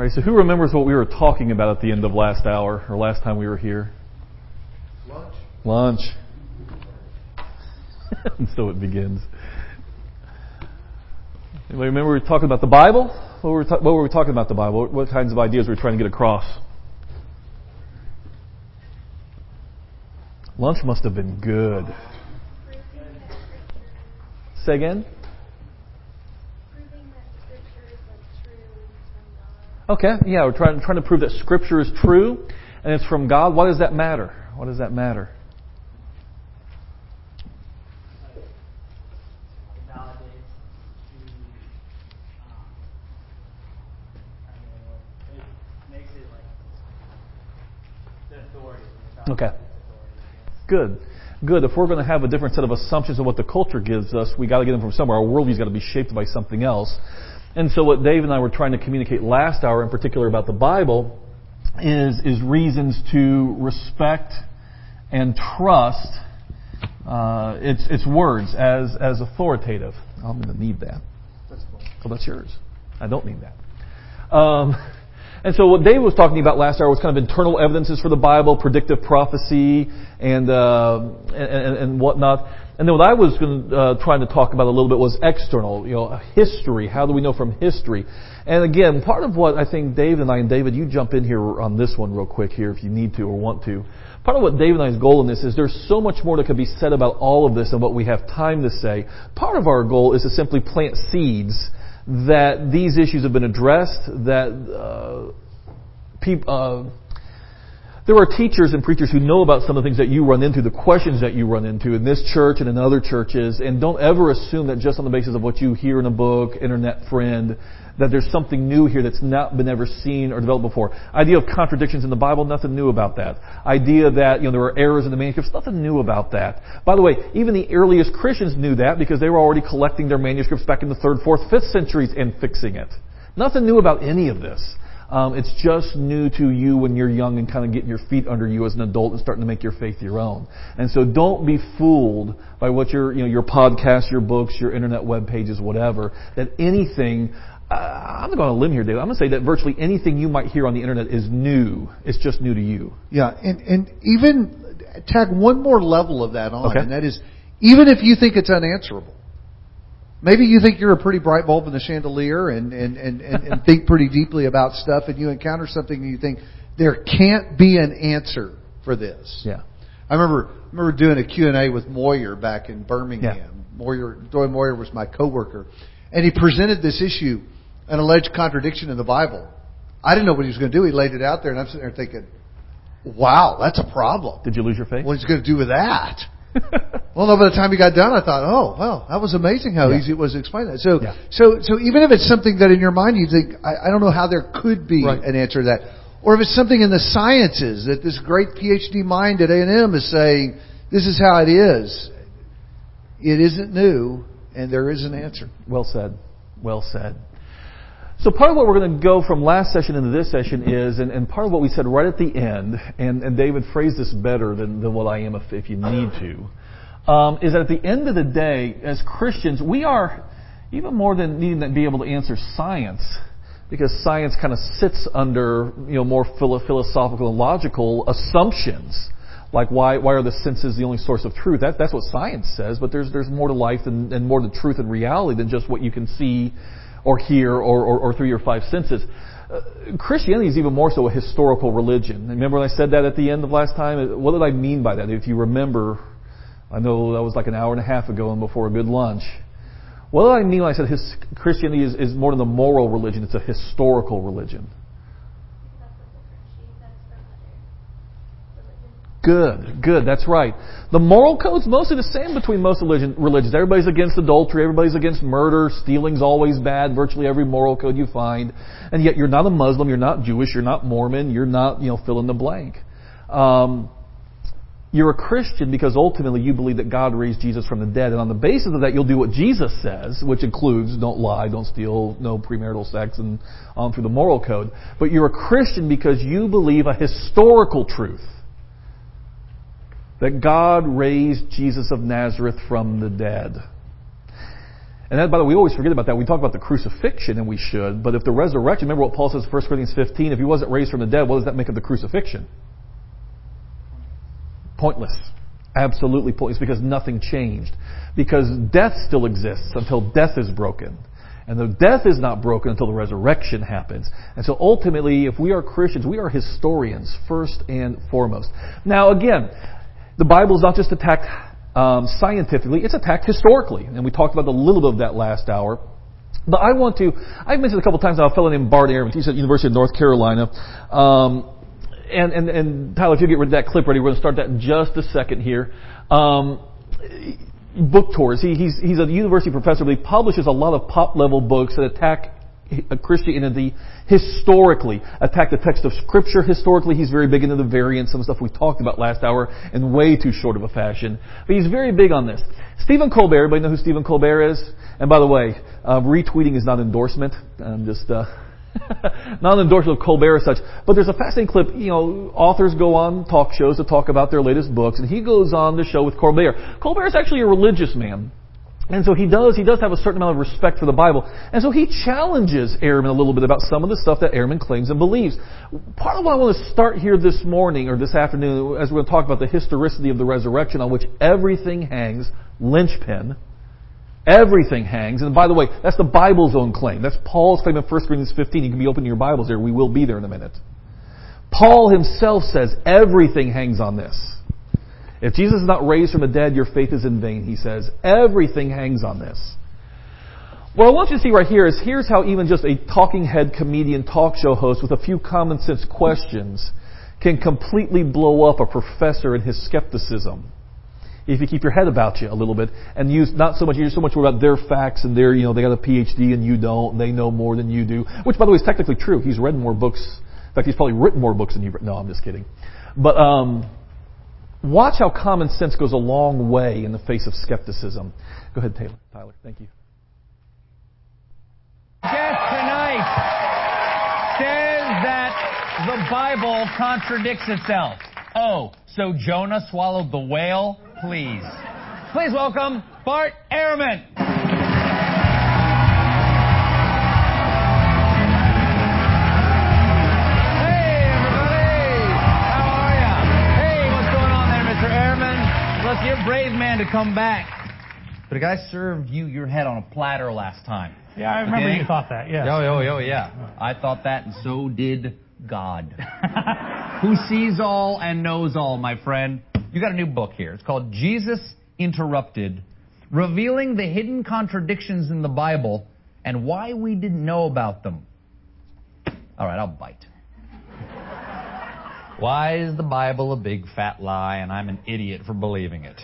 right, so who remembers what we were talking about at the end of last hour, or last time we were here? Lunch. And so it begins. Anybody remember we were talking about the Bible? What were we talking about the Bible? What kinds of ideas were we trying to get across? Lunch must have been good. Say again? Proving that Scripture is true from God. Okay, yeah, we're trying to prove that Scripture is true and it's from God. Why does that matter? What does that matter? It validates it makes it like the authority. Okay. Good. If we're going to have a different set of assumptions of what the culture gives us, we got to get them from somewhere. Our worldview's got to be shaped by something else. And so what Dave and I were trying to communicate last hour, in particular about the Bible, is reasons to respect and trust its words as authoritative. I'm going to need that. Oh, that's yours. I don't need that. And so what David was talking about last hour was kind of internal evidences for the Bible, predictive prophecy, and whatnot. And then what I was trying to talk about a little bit was external, history. How do we know from history? And again, part of what I think Dave and I, and David, you jump in here on this one real quick here if you need to or want to. Part of what Dave and I's goal in this is there's so much more that could be said about all of this than what we have time to say. Part of our goal is to simply plant seeds that these issues have been addressed, that there are teachers and preachers who know about some of the things that you run into, the questions that you run into in this church and in other churches, and don't ever assume that just on the basis of what you hear in a book, internet friend, that there's something new here that's not been ever seen or developed before. Idea of contradictions in the Bible, nothing new about that. Idea that there are errors in the manuscripts, nothing new about that. By the way, even the earliest Christians knew that because they were already collecting their manuscripts back in the 3rd, 4th, 5th centuries and fixing it. Nothing new about any of this. It's just new to you when you're young and kind of getting your feet under you as an adult and starting to make your faith your own. And so don't be fooled by what your podcasts, your books, your internet web pages, whatever, that anything, I'm going to limb here, David. I'm going to say that virtually anything you might hear on the internet is new. It's just new to you. Yeah, and even tag one more level of that on, okay. And that is, even if you think it's unanswerable, maybe you think you're a pretty bright bulb in the chandelier and think pretty deeply about stuff, and you encounter something and you think, there can't be an answer for this. Yeah. I remember doing a Q&A with Moyer back in Birmingham. Yeah. Doyle Moyer was my coworker, and he presented this issue, an alleged contradiction in the Bible. I didn't know what he was going to do. He laid it out there, and I'm sitting there thinking, wow, that's a problem. Did you lose your faith? What is he going to do with that? Well, no, by the time he got done, I thought, oh, well, that was amazing how easy it was to explain that. So even if it's something that in your mind you think, I don't know how there could be an answer to that. Or if it's something in the sciences that this great PhD mind at A&M is saying, this is how it is. It isn't new, and there is an answer. Well said. Well said. So part of what we're going to go from last session into this session is, and part of what we said right at the end, and David phrased this better than what I am if you need to, is that at the end of the day, as Christians, we are, even more than needing to be able to answer science, because science kind of sits under more philosophical and logical assumptions, like why are the senses the only source of truth? That's what science says, but there's more to life and more to truth and reality than just what you can see or hear or through your 5 senses. Christianity is even more so a historical religion. Remember when I said that at the end of last time? What did I mean by that? If you remember, I know that was like an hour and a half ago and before a good lunch. What did I mean when I said Christianity is more than a moral religion? It's a historical religion. Good. That's right. The moral code's mostly the same between most religions. Everybody's against adultery. Everybody's against murder. Stealing's always bad. Virtually every moral code you find. And yet you're not a Muslim. You're not Jewish. You're not Mormon. You're not, fill in the blank. You're a Christian because ultimately you believe that God raised Jesus from the dead. And on the basis of that, you'll do what Jesus says, which includes don't lie, don't steal, no premarital sex, and on through the moral code. But you're a Christian because you believe a historical truth. That God raised Jesus of Nazareth from the dead. And that, by the way, we always forget about that. We talk about the crucifixion, and we should. But if the resurrection, remember what Paul says in 1 Corinthians 15, if he wasn't raised from the dead, what does that make of the crucifixion? Pointless. Absolutely pointless, because nothing changed. Because death still exists until death is broken. And the death is not broken until the resurrection happens. And so ultimately, if we are Christians, we are historians first and foremost. Now again, the Bible is not just attacked scientifically, it's attacked historically. And we talked about a little bit of that last hour. But I've mentioned a couple times now a fellow named Bart Ehrman. He's at the University of North Carolina. And Tyler, if you get rid of that clip ready, we're going to start that in just a second here. Book tours. He's a university professor, but he publishes a lot of pop-level books that attack Christianity historically, attack the text of Scripture historically. He's very big into the variants, some stuff we talked about last hour, in way too short of a fashion. But he's very big on this. Stephen Colbert, everybody know who Stephen Colbert is? And by the way, retweeting is not endorsement. I'm just not an endorsement of Colbert as such. But there's a fascinating clip. Authors go on talk shows to talk about their latest books, and he goes on the show with Colbert. Colbert is actually a religious man. And so he does have a certain amount of respect for the Bible. And so he challenges Ehrman a little bit about some of the stuff that Ehrman claims and believes. Part of what I want to start here this morning or this afternoon, as we're going to talk about the historicity of the resurrection on which everything hangs, linchpin, everything hangs. And by the way, that's the Bible's own claim. That's Paul's claim in 1 Corinthians 15. You can be opening your Bibles there. We will be there in a minute. Paul himself says everything hangs on this. If Jesus is not raised from the dead, your faith is in vain, he says. Everything hangs on this. What I want you to see right here is here's how even just a talking head comedian talk show host with a few common sense questions can completely blow up a professor in his skepticism. If you keep your head about you a little bit and use not so much about their facts and their, they got a PhD and you don't, and they know more than you do, which by the way is technically true. He's read more books. In fact, he's probably written more books than you've written. No, I'm just kidding. But, watch how common sense goes a long way in the face of skepticism. Go ahead, Tyler. Thank you. Guest tonight says that the Bible contradicts itself. Oh, so Jonah swallowed the whale? Please welcome Bart Ehrman. Let's get brave man to come back. But a guy served you your head on a platter last time. Yeah, I remember you thought that, yes. Oh, yeah. I thought that, and so did God. Who sees all and knows all, my friend. You got a new book here. It's called Jesus Interrupted, Revealing the Hidden Contradictions in the Bible and Why We Didn't Know About Them. All right, I'll bite. Why is the Bible a big fat lie and I'm an idiot for believing it?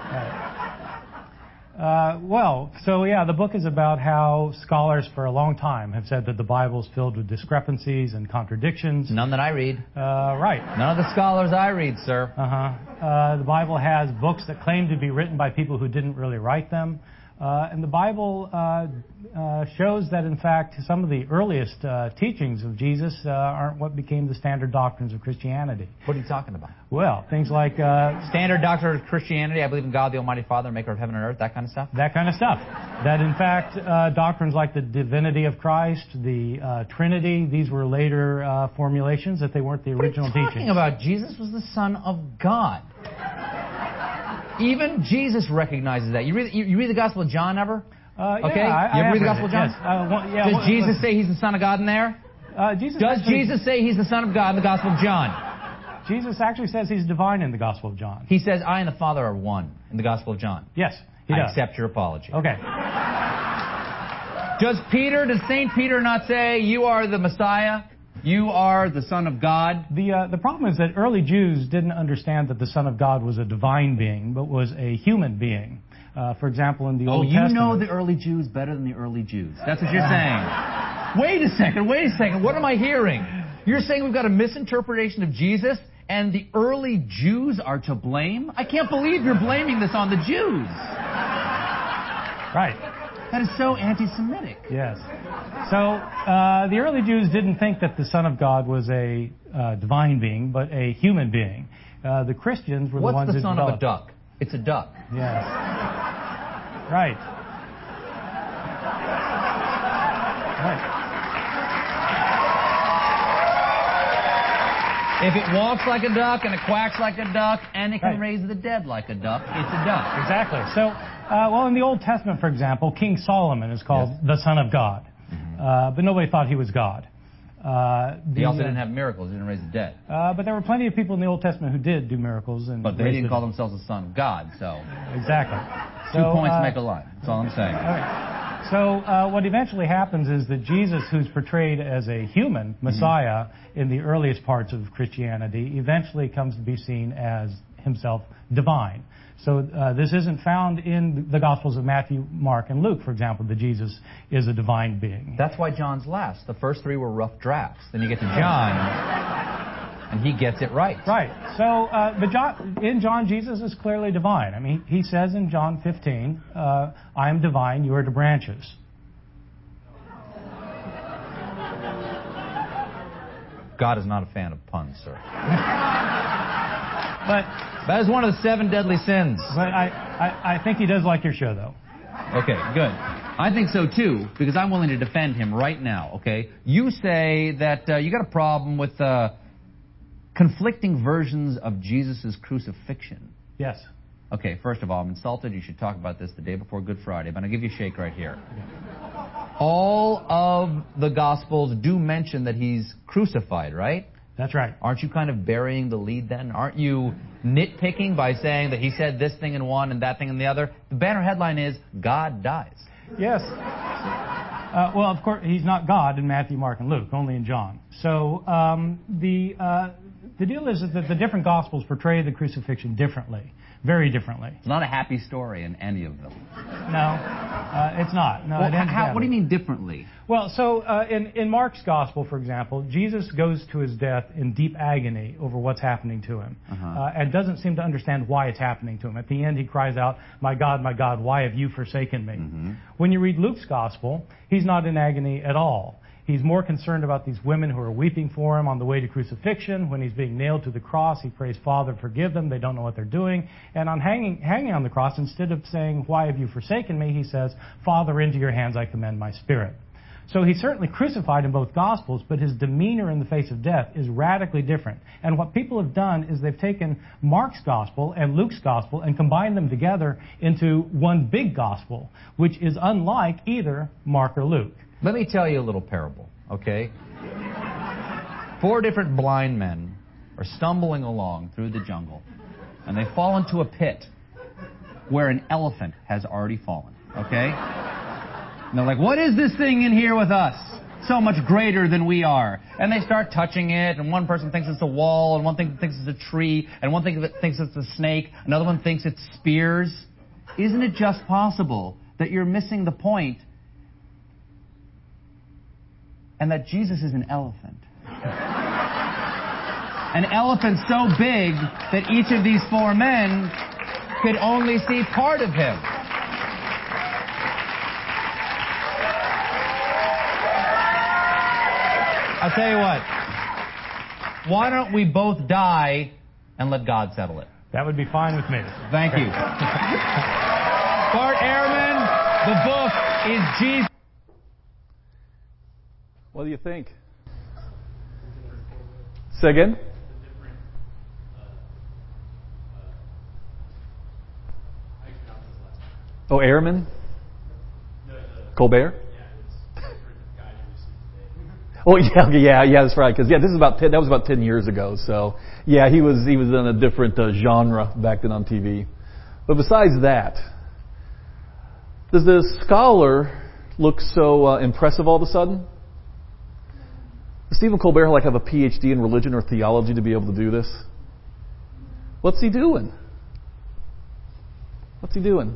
The book is about how scholars for a long time have said that the Bible is filled with discrepancies and contradictions. None that I read. Right. None of the scholars I read, sir. The Bible has books that claim to be written by people who didn't really write them. And the Bible shows that, in fact, some of the earliest teachings of Jesus aren't what became the standard doctrines of Christianity. What are you talking about? Well, things like... standard doctrine of Christianity, I believe in God, the Almighty Father, maker of heaven and earth, that kind of stuff? That kind of stuff. That, in fact, doctrines like the divinity of Christ, the Trinity, these were later formulations, that they weren't the original teachings. What are you talking about? Jesus was the Son of God. Even Jesus recognizes that. You read the Gospel of John ever? Okay? You ever read the Gospel of John? Yes. Does Jesus say he's the Son of God in there? Jesus say he's the Son of God in the Gospel of John? Jesus actually says he's divine in the Gospel of John. He says, I and the Father are one in the Gospel of John. Yes, he does. I accept your apology. Okay. Does St. Peter not say, you are the Messiah? You are the Son of God? The problem is that early Jews didn't understand that the Son of God was a divine being, but was a human being. For example, in the Old Testament... Oh, you know the early Jews better than the early Jews. That's what you're saying. Wait a second. What am I hearing? You're saying we've got a misinterpretation of Jesus and the early Jews are to blame? I can't believe you're blaming this on the Jews. Right. That is so anti-Semitic. Yes. So, the early Jews didn't think that the Son of God was a divine being, but a human being. The Christians were the ones who developed... What's the son of a duck? It's a duck. Yes. Right. Right. If it walks like a duck and it quacks like a duck and it can Right. raise the dead like a duck, it's a duck. Exactly. So, well, in the Old Testament, for example, King Solomon is called the Son of God. But nobody thought he was God. He also didn't have miracles. He didn't raise the dead. But there were plenty of people in the Old Testament who did do miracles. But they didn't call themselves the Son of God, so... Exactly. 2 points make a line. That's all I'm saying. Okay. So what eventually happens is that Jesus, who's portrayed as a human Messiah in the earliest parts of Christianity, eventually comes to be seen as himself divine. So this isn't found in the Gospels of Matthew, Mark, and Luke, for example, that Jesus is a divine being. That's why John's last. The first 3 were rough drafts. Then you get to John, and he gets it right. Right. So, in John, Jesus is clearly divine. I mean, he says in John 15, I am divine, you are the branches. God is not a fan of puns, sir. But that is one of the 7 deadly sins. But I think he does like your show, though. Okay, good. I think so, too, because I'm willing to defend him right now, okay? You say that you got a problem with conflicting versions of Jesus' crucifixion. Yes. Okay, first of all, I'm insulted. You should talk about this the day before Good Friday, but I'll give you a shake right here. All of the Gospels do mention that he's crucified, right? That's right. Aren't you kind of burying the lead then? Aren't you nitpicking by saying that he said this thing in one and that thing in the other? The banner headline is, God dies. Yes. Well, of course, he's not God in Matthew, Mark, and Luke, only in John. So the deal is that the different Gospels portray the crucifixion differently, very differently. It's not a happy story in any of them. No, it's not. No, Well, it ends badly. what do you mean differently? Well, so in Mark's Gospel, for example, Jesus goes to his death in deep agony over what's happening to him, and doesn't seem to understand why it's happening to him. At the end, he cries out, my God, why have you forsaken me?" When you read Luke's Gospel, he's not in agony at all. He's more concerned about these women who are weeping for him on the way to crucifixion. When he's being nailed to the cross, he prays, Father, forgive them. They don't know what they're doing. And on hanging on the cross, instead of saying, why have you forsaken me, he says, Father, into your hands I commend my spirit. So he's certainly crucified in both Gospels, but his demeanor in the face of death is radically different. And what people have done is they've taken Mark's Gospel and Luke's Gospel and combined them together into one big Gospel, which is unlike either Mark or Luke. Let me tell you a little parable, okay? 4 different blind men are stumbling along through the jungle, and they fall into a pit where an elephant has already fallen, okay? And they're like, what is this thing in here with us? So much greater than we are. And they start touching it, and one person thinks it's a wall, and one thinks it's a tree, and one thinks it's a snake, another one thinks it's spears. Isn't it just possible that you're missing the point and that Jesus is an elephant? An elephant so big that each of these 4 men could only see part of him. I'll tell you what. Why don't we both die and let God settle it? That would be fine with me. Thank you. Bart Ehrman, the book is Jesus. What do you think? Say again? Oh, Ehrman? Colbert? Oh yeah, that's right. Because this is that was about 10 years ago. So yeah, he was in a different genre back then on TV. But besides that, does the scholar look so impressive all of a sudden? Does Stephen Colbert have a PhD in religion or theology to be able to do this? What's he doing? What's he doing?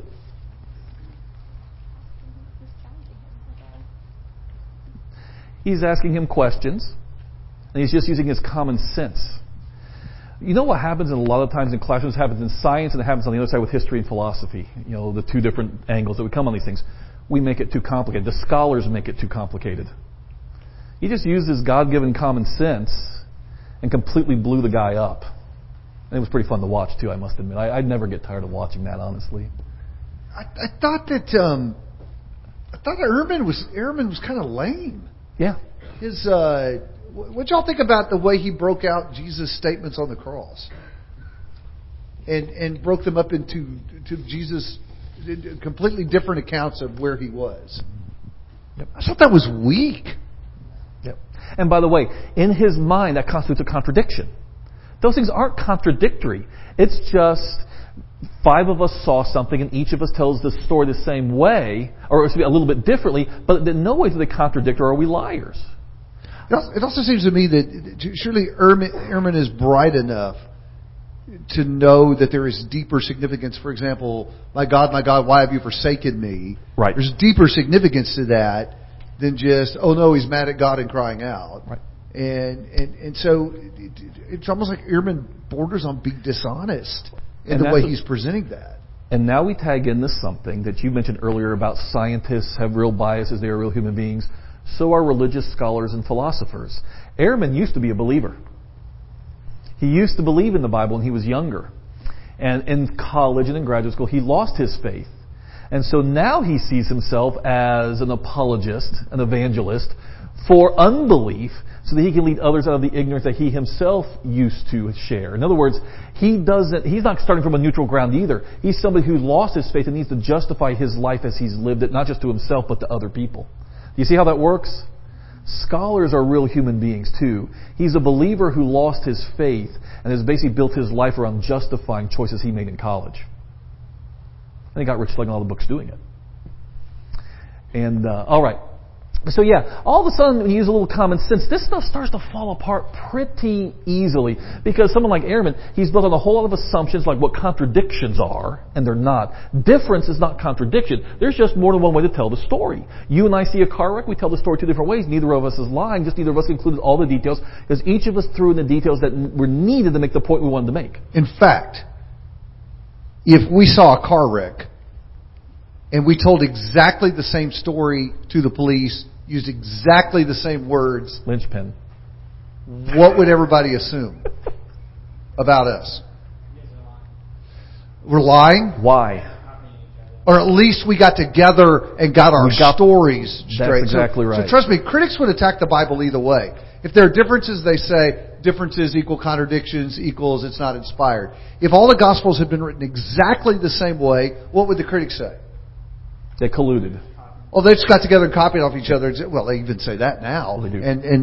He's asking him questions, and he's just using his common sense. You know what happens a lot of times in classrooms? It happens in science, and it happens on the other side with history and philosophy. You know, the 2 different angles that we come on these things. We make it too complicated. The scholars make it too complicated. He just used his God-given common sense and completely blew the guy up. And it was pretty fun to watch, too, I must admit. I'd never get tired of watching that, honestly. I thought that a thought Ehrman was kind of lame. Yeah. His what y'all think about the way he broke out Jesus' statements on the cross, and broke them up into Jesus completely different accounts of where he was? Yep. I thought that was weak. Yep. And by the way, in his mind, that constitutes a contradiction. Those things aren't contradictory. It's just 5 of us saw something, and each of us tells the story the same way, or a little bit differently, but in no way do they contradict, or are we liars? It also seems to me that surely Ehrman is bright enough to know that there is deeper significance. For example, my God, why have you forsaken me? Right. There's deeper significance to that than just, oh no, he's mad at God and crying out. Right. And so it's almost like Ehrman borders on being dishonest in the way he's presenting that. And now we tag in this something that you mentioned earlier about scientists have real biases, they are real human beings. So are religious scholars and philosophers. Ehrman used to be a believer. He used to believe in the Bible when he was younger. And in college and in graduate school, he lost his faith. And so now he sees himself as an apologist, an evangelist, for unbelief, so that he can lead others out of the ignorance that he himself used to share. In other words, he's not starting from a neutral ground either. He's somebody who lost his faith and needs to justify his life as he's lived it, not just to himself, but to other people. Do you see how that works? Scholars are real human beings too. He's a believer who lost his faith and has basically built his life around justifying choices he made in college. And he got rich selling all the books doing it. And, all right. So yeah, all of a sudden, when you use a little common sense, this stuff starts to fall apart pretty easily. Because someone like Ehrman, he's built on a whole lot of assumptions like what contradictions are, and they're not. Difference is not contradiction. There's just more than one way to tell the story. You and I see a car wreck, we tell the story 2 different ways. Neither of us is lying, just neither of us included all the details, because each of us threw in the details that were needed to make the point we wanted to make. In fact, if we saw a car wreck, and we told exactly the same story to the police, used exactly the same words, Linchpin. What would everybody assume about us? We're lying? Why? Or at least we got together and got our stories straight. That's exactly right. So trust me, critics would attack the Bible either way. If there are differences, they say differences equal contradictions equals it's not inspired. If all the Gospels had been written exactly the same way, what would the critics say? They colluded. Well, they just got together and copied off each other. Well, they even say that now, They do.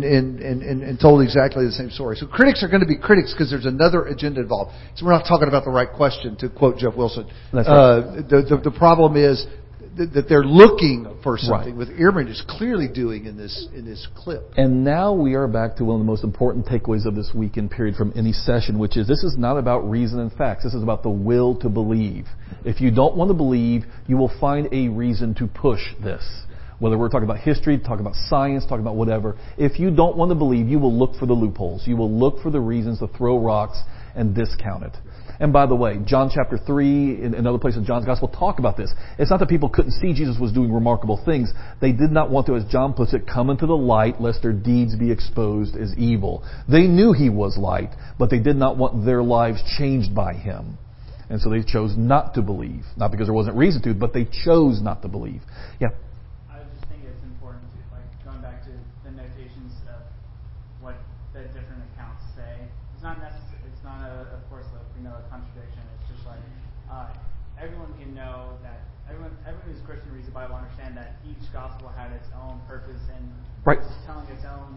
and told exactly the same story. So critics are going to be critics because there's another agenda involved. So we're not talking about the right question, to quote Jeff Wilson. That's right. The problem is that they're looking for something. Right. With Ehrman is clearly doing in this clip. And now we are back to one of the most important takeaways of this weekend period from any session, which is this is not about reason and facts. This is about the will to believe. If you don't want to believe, you will find a reason to push this. Whether we're talking about history, talking about science, talking about whatever. If you don't want to believe, you will look for the loopholes. You will look for the reasons to throw rocks and discount it. And by the way, John chapter 3 and other places in John's Gospel talk about this. It's not that people couldn't see Jesus was doing remarkable things. They did not want to, as John puts it, come into the light lest their deeds be exposed as evil. They knew he was light, but they did not want their lives changed by him. And so they chose not to believe. Not because there wasn't reason to, but they chose not to believe. Yeah. I just think it's important to, going back to the notations of what the different accounts say. It's not necessary. It's not of course, a contradiction. It's just everyone can know that everyone who's Christian reads the Bible understand that each gospel had its own purpose and Right. telling its own.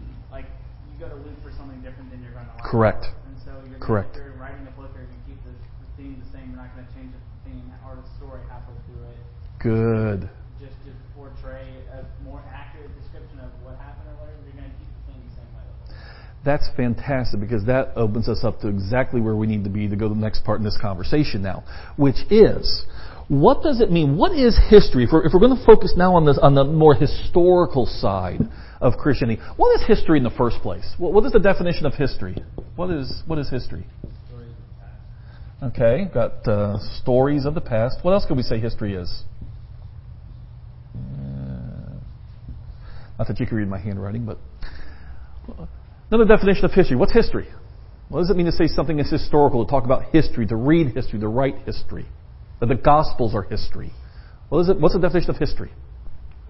You go to Luke for something different than you're going to like. Correct. And so if Correct. you're writing a book, you're going to keep the theme the same. You're not going to change the theme or the story halfway through it. Good. Just to portray a more accurate description of what happened or whatever, you're going to keep the thing the same way. That's fantastic because that opens us up to exactly where we need to be to go to the next part in this conversation now, which is, what does it mean? What is history? If we're going to focus now on the more historical side of Christianity, what is history in the first place? What is the definition of history? What is history? Stories of the past. Okay, got stories of the past. What else could we say history is? Not that you can read my handwriting, but another definition of history. What's history? What does it mean to say something is historical, to talk about history, to read history, to write history? That the Gospels are history. What's the definition of history?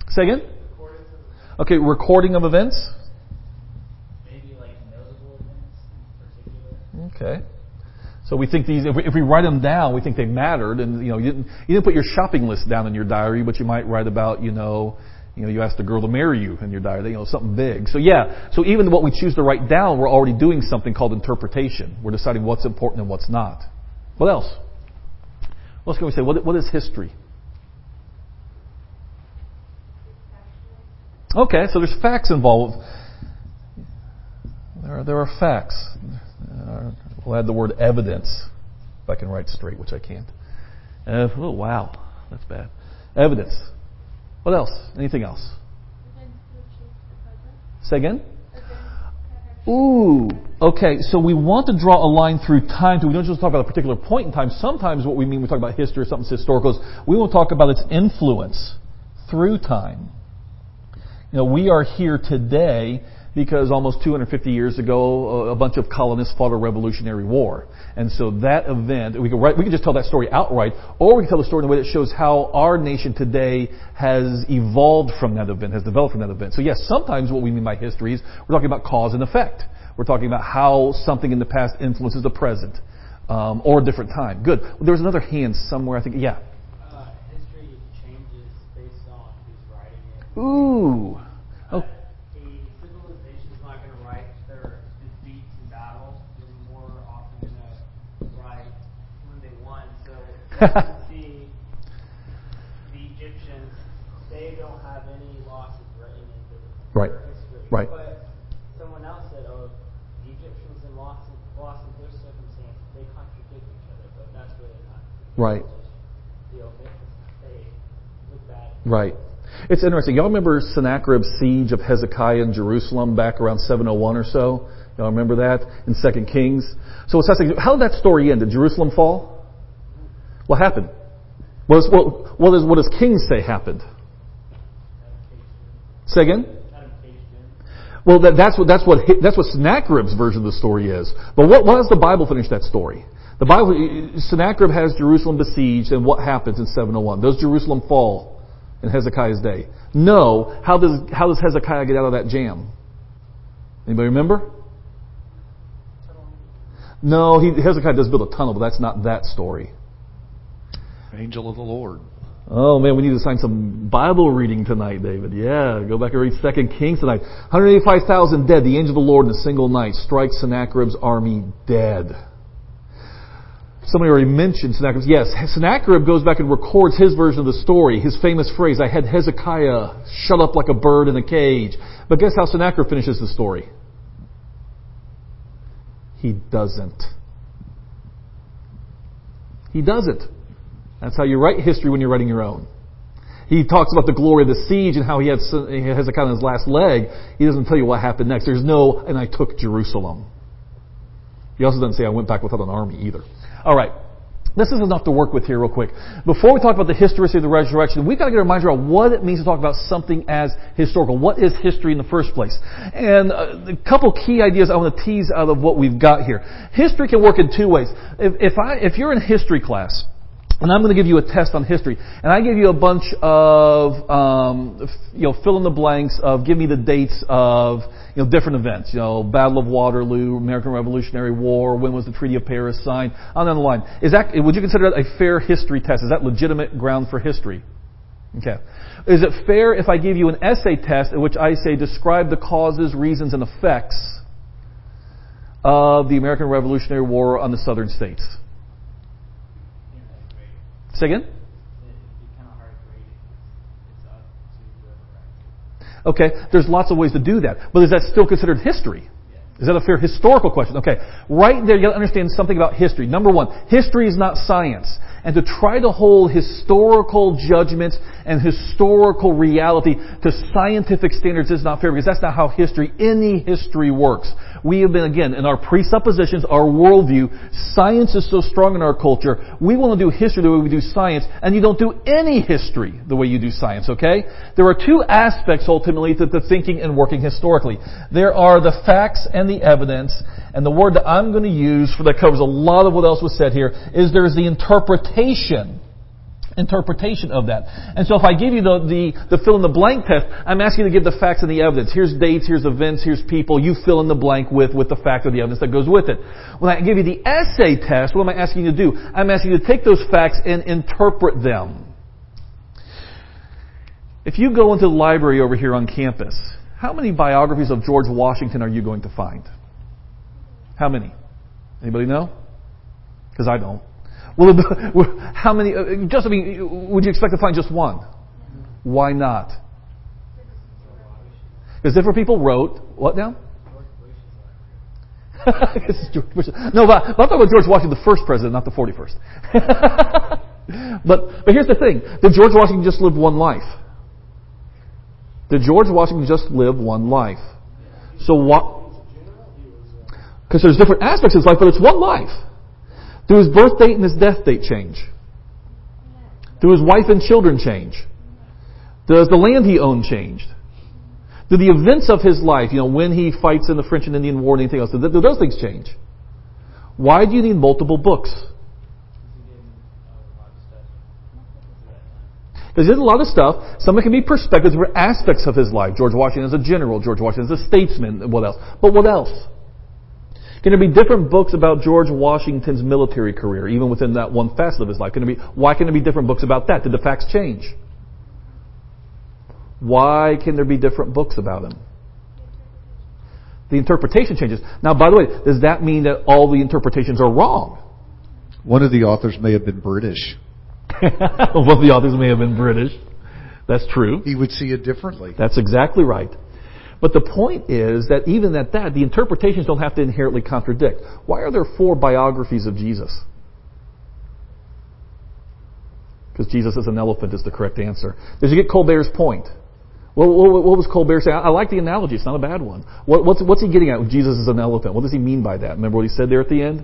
Say again? Okay, recording of events. Maybe like notable events in particular. Okay. So we think these, if we write them down, we think they mattered, and you didn't put your shopping list down in your diary, but you might write about, you asked a girl to marry you in your diary, something big. So yeah, so even what we choose to write down, we're already doing something called interpretation. We're deciding what's important and what's not. What else? What else can we say? What is history? Okay, so there's facts involved. There are facts. We'll add the word evidence, if I can write straight, which I can't. Oh, wow. That's bad. Evidence. What else? Anything else? Say again? Ooh. Okay, so we want to draw a line through time. We don't just talk about a particular point in time. Sometimes what we mean when we talk about history or something historical is we want to talk about its influence through time. We are here today because almost 250 years ago, a bunch of colonists fought a Revolutionary War. And so that event, we can just tell that story outright, or we can tell the story in a way that shows how our nation today has evolved from that event, has developed from that event. So yes, sometimes what we mean by history is we're talking about cause and effect. We're talking about how something in the past influences the present, or a different time. Good. There was another hand somewhere, I think, yeah. History changes based on who's writing it. Ooh. Oh. A civilization is not going to write their defeats in battle. They're more often going to write when they won. So the Egyptians, they don't have any losses written into their history. Right. But someone else said, the Egyptians in loss of their circumstance, they contradict each other, but that's really not. Right. They look bad. Right. It's interesting. Y'all remember Sennacherib's siege of Hezekiah in Jerusalem back around 701 or so? Y'all remember that in 2 Kings? So how did that story end? Did Jerusalem fall? What happened? What does Kings say happened? Say again? Well, that's what Sennacherib's version of the story is. But what does the Bible finish that story? The Bible, Sennacherib has Jerusalem besieged, and what happens in 701? Does Jerusalem fall in Hezekiah's day? No. How does Hezekiah get out of that jam? Anybody remember? No, Hezekiah does build a tunnel, but that's not that story. Angel of the Lord. Oh man, we need to sign some Bible reading tonight, David. Yeah, go back and read 2 Kings tonight. 185,000 dead. The angel of the Lord in a single night strikes Sennacherib's army dead. Somebody already mentioned Sennacherib. Yes, Sennacherib goes back and records his version of the story, his famous phrase, I had Hezekiah shut up like a bird in a cage. But guess how Sennacherib finishes the story? He doesn't. He doesn't. That's how you write history when you're writing your own. He talks about the glory of the siege and how he had Hezekiah on his last leg. He doesn't tell you what happened next. There's no, and I took Jerusalem. He also doesn't say I went back without an army either. All right. This is enough to work with here real quick. Before we talk about the historicity of the resurrection, we've got to get our minds around what it means to talk about something as historical. What is history in the first place? And a couple key ideas I want to tease out of what we've got here. History can work in two ways. If you're in history class, and I'm going to give you a test on history, and I give you a bunch of, fill in the blanks of, give me the dates of, different events, Battle of Waterloo, American Revolutionary War, when was the Treaty of Paris signed, on down the line. Would you consider that a fair history test? Is that legitimate ground for history? Okay. Is it fair if I give you an essay test in which I say, describe the causes, reasons, and effects of the American Revolutionary War on the southern states? Say again? Okay, there's lots of ways to do that. But is that still considered history? Is that a fair historical question? Okay, right there you got to understand something about history. Number one, history is not science. And to try to hold historical judgments and historical reality to scientific standards is not fair, because that's not how any history works. We have been, again, in our presuppositions, our worldview, science is so strong in our culture, we want to do history the way we do science, and you don't do any history the way you do science, okay? There are two aspects, ultimately, to the thinking and working historically. There are the facts and the evidence, and the word that I'm going to use that covers a lot of what else was said here is there's the interpretation interpretation of that. And so if I give you the fill in the blank test, I'm asking you to give the facts and the evidence. Here's dates, here's events, here's people. You fill in the blank with the fact or the evidence that goes with it. When I give you the essay test, what am I asking you to do? I'm asking you to take those facts and interpret them. If you go into the library over here on campus, how many biographies of George Washington are you going to find? How many? Anybody know? Because I don't. Well, how many? Would you expect to find just one? Why not? Because different people wrote what now? No, but I'm talking about George Washington, the first president, not the 41st. But here's the thing: did George Washington just live one life? Did George Washington just live one life? So what? Because there's different aspects of his life, but it's one life. Do his birth date and his death date change? Do his wife and children change? Does the land he owned change? Do the events of his life, when he fights in the French and Indian War and anything else, do those things change? Why do you need multiple books? Because he did a lot of stuff. Some of it can be perspectives or aspects of his life. George Washington as a general. George Washington as a statesman. What else? But what else? Can there be different books about George Washington's military career, even within that one facet of his life? Why can there be different books about that? Did the facts change? Why can there be different books about him? The interpretation changes. Now, by the way, does that mean that all the interpretations are wrong? One of the authors may have been British. One of the authors may have been British. That's true. He would see it differently. That's exactly right. But the point is that even at that, the interpretations don't have to inherently contradict. Why are there 4 biographies of Jesus? Because Jesus is an elephant is the correct answer. Did you get Colbert's point? What was Colbert saying? I like the analogy. It's not a bad one. What's he getting at with Jesus is an elephant? What does he mean by that? Remember what he said there at the end?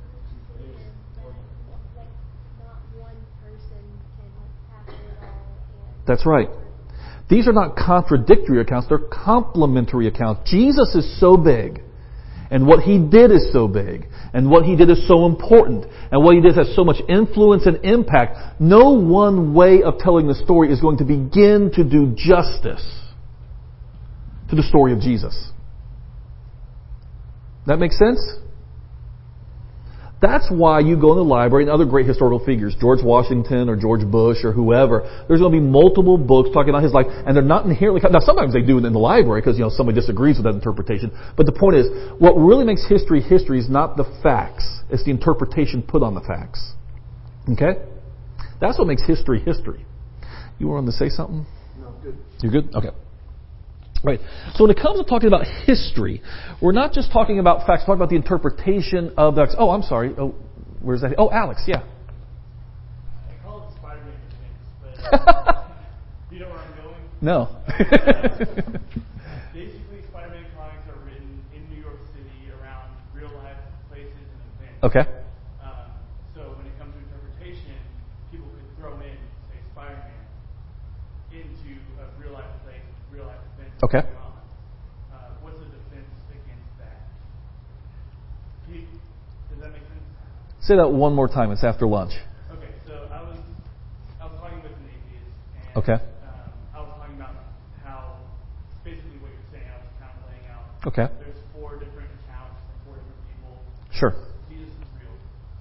That's right. These are not contradictory accounts, they're complementary accounts. Jesus is so big, and what He did is so big, and what He did is so important, and what He did has so much influence and impact. No one way of telling the story is going to begin to do justice to the story of Jesus. That makes sense? That's why you go in the library and other great historical figures, George Washington or George Bush or whoever, there's going to be multiple books talking about his life, and they're not inherently... Now, sometimes they do it in the library because, somebody disagrees with that interpretation. But the point is, what really makes history is not the facts. It's the interpretation put on the facts. Okay? That's what makes history history. You wanted to say something? No, good. You're good? Okay. Right. So when it comes to talking about history, we're not just talking about facts, we're talking about the interpretation of the... Oh, I'm sorry. Oh, where's that? Oh, Alex, yeah. I call it the Spider-Man things, but you know where I'm going? No. Basically, Spider-Man comics are written in New York City around real-life places and events. Okay. So when it comes to interpretation, people could throw in, say, Spider-Man into a real-life place, real-life event. Okay. What's the defense against that? Does that make sense? Say that one more time. It's after lunch. Okay, so I was talking with an atheist, and Okay. I was talking about how basically what you're saying. I was kind of laying out. Okay. There's 4 different accounts from 4 different people. Sure. Jesus is real,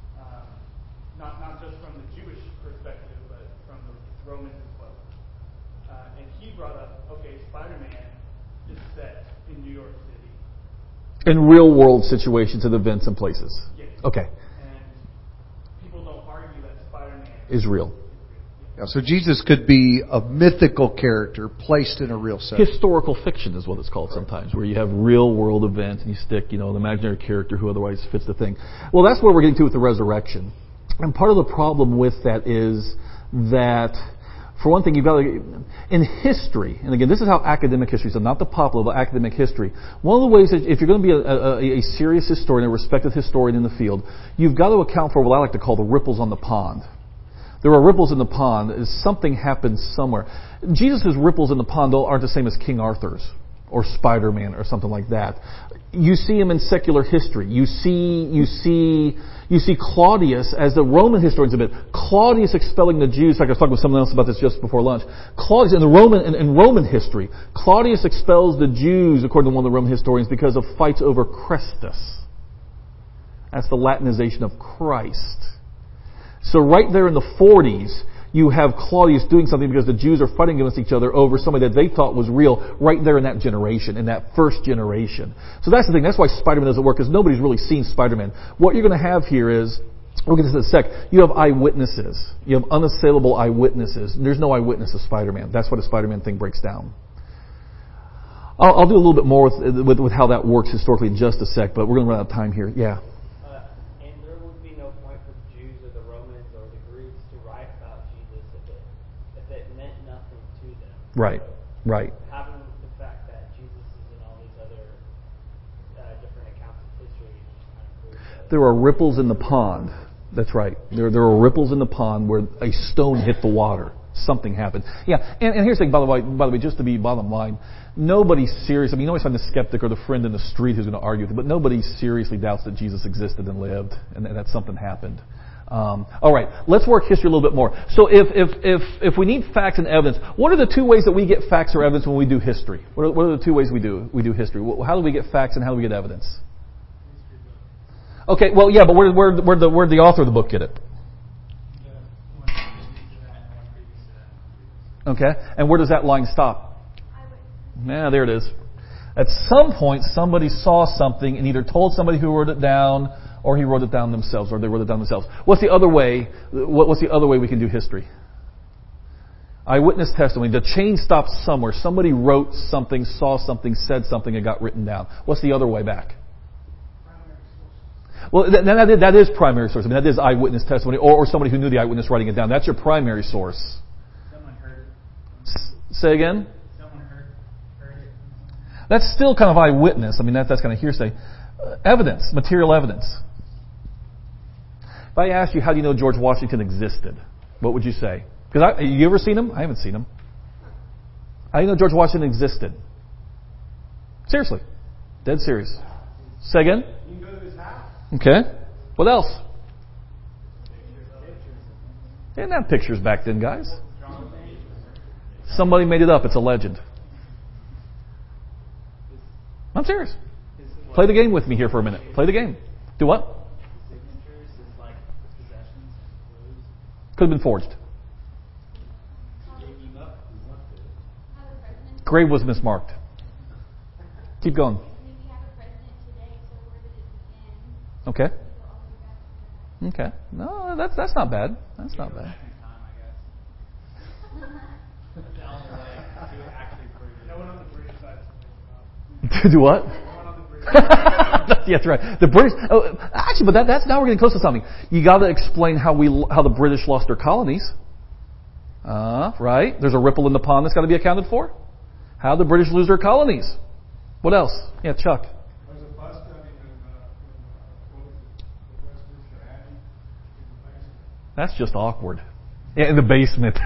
not just from the Jewish perspective, but from the Romans as well. And he brought up, okay, Spider-Man is set in New York City. In real world situations and events and places. Yes. Okay. And people don't argue that Spider-Man Is real. Yeah, so Jesus could be a mythical character placed in a real setting. Historical fiction is what it's called sometimes, where you have real world events and you stick, an imaginary character who otherwise fits the thing. Well, that's where we're getting to with the resurrection. And part of the problem with that is that, for one thing, you've got to, in history, and again, this is how academic history, so not the popular, but academic history. One of the ways that if you're going to be a serious historian, a respected historian in the field, you've got to account for what I like to call the ripples on the pond. There are ripples in the pond. Something happens somewhere. Jesus' ripples in the pond aren't the same as King Arthur's. or Spider-Man or something like that. You see him in secular history. You see Claudius, as the Roman historians have been, Claudius expelling the Jews. Like I was talking with someone else about this just before lunch. Claudius, in Roman history, Claudius expels the Jews, according to one of the Roman historians, because of fights over Christus. That's the Latinization of Christ. So right there in the 40s, you have Claudius doing something because the Jews are fighting against each other over somebody that they thought was real right there in that generation, in that first generation. So that's the thing. That's why Spider-Man doesn't work, because nobody's really seen Spider-Man. What you're going to have here is, we'll get to this in a sec, you have eyewitnesses. You have unassailable eyewitnesses. There's no eyewitness of Spider-Man. That's why the Spider-Man thing breaks down. I'll do a little bit more with how that works historically in just a sec, but we're going to run out of time here. Yeah. Right, right. Having the fact that Jesus is in all these other different accounts of history kind of proves that. There are ripples in the pond. That's right. There are ripples in the pond where a stone hit the water. Something happened. Yeah, and here's the thing, by the way, just to be bottom line, nobody's serious. I mean, you always find the skeptic or the friend in the street who's going to argue with you, but nobody seriously doubts that Jesus existed and lived and that something happened. All right, let's work history a little bit more. So if we need facts and evidence, what are the two ways that we get facts or evidence when we do history? What are the two ways we do history? How do we get facts and how do we get evidence? Okay, well, yeah, but where'd the author of the book get it? Okay, and where does that line stop? Yeah, there it is. At some point, somebody saw something and either told somebody who wrote it down, or he wrote it down themselves, or they wrote it down themselves. What's the other way? What's the other way we can do history? Eyewitness testimony. The chain stops somewhere. Somebody wrote something, saw something, said something, and got written down. What's the other way back? Well, that is primary source. I mean, that is eyewitness testimony, or somebody who knew the eyewitness writing it down. That's your primary source. Someone heard it. Say again? Someone heard it. That's still kind of eyewitness. I mean, that's kind of hearsay. Evidence, material evidence. If I asked you, how do you know George Washington existed? What would you say? Because you ever seen him? I haven't seen him. How do you know George Washington existed? Seriously. Dead serious. Say again? You can go to his house. Okay. What else? They didn't have pictures back then, guys. Somebody made it up. It's a legend. I'm serious. Play the game with me here for a minute. Play the game. Do what? Could have been forged. Grave was mismarked. Keep going. Okay. Okay. No, that's not bad. That's not bad. To do what? Yeah, that's right. The British. Actually, but that's now we're getting close to something. You got to explain how the British lost their colonies. Right? There's a ripple in the pond that's got to be accounted for. How the British lose their colonies? What else? Yeah, Chuck. There's a bus study in Westminster Abbey in the basement. That's just awkward. Yeah, in the basement.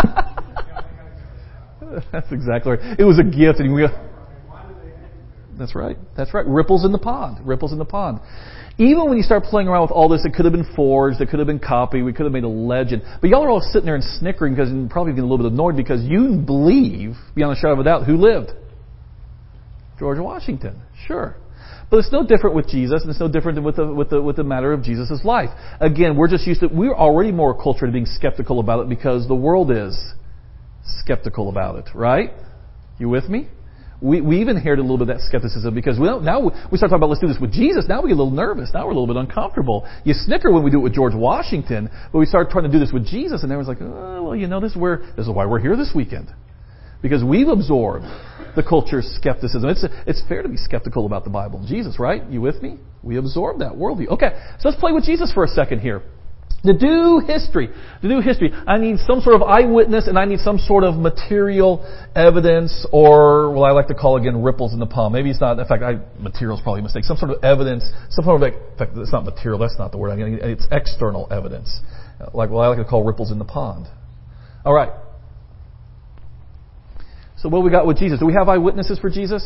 That's exactly right. It was a gift, and we. That's right. That's right. Ripples in the pond. Ripples in the pond. Even when you start playing around with all this, it could have been forged, it could have been copied, we could have made a legend. But y'all are all sitting there and snickering because and probably getting a little bit annoyed because you believe, beyond a shadow of a doubt, who lived? George Washington. Sure. But it's no different with Jesus, and it's no different with the matter of Jesus' life. Again, we're just used to, we're already more acculturated to being skeptical about it because the world is skeptical about it, right? You with me? We've inherited a little bit of that skepticism because now we start talking about let's do this with Jesus. Now we get a little nervous. Now we're a little bit uncomfortable. You snicker when we do it with George Washington, but we start trying to do this with Jesus, and everyone's like, oh, well, this is why we're here this weekend. Because we've absorbed the culture's skepticism. It's fair to be skeptical about the Bible and Jesus, right? You with me? We absorb that worldview. Okay, so let's play with Jesus for a second here. To do history, I need some sort of eyewitness and I need some sort of material evidence or, well, I like to call again ripples in the pond. Maybe it's not, in fact, material is probably a mistake. Some sort of evidence, some sort of, in fact, it's not material, that's not the word. It's external evidence. I like to call ripples in the pond. All right. So what we got with Jesus? Do we have eyewitnesses for Jesus?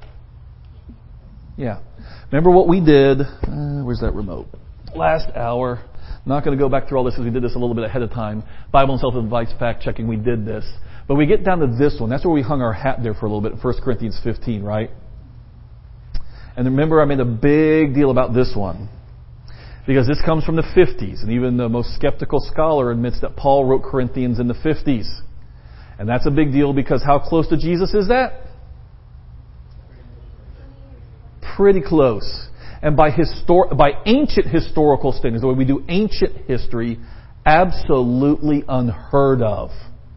Yeah. Remember what we did? Where's that remote? Last hour. I'm not going to go back through all this because we did this a little bit ahead of time. Bible and Self-Advice Fact Checking, we did this. But we get down to this one. That's where we hung our hat there for a little bit, 1 Corinthians 15, right? And remember, I made a big deal about this one. Because this comes from the 50s. And even the most skeptical scholar admits that Paul wrote Corinthians in the 50s. And that's a big deal because how close to Jesus is that? Pretty close. And by ancient historical standards, the way we do ancient history, absolutely unheard of.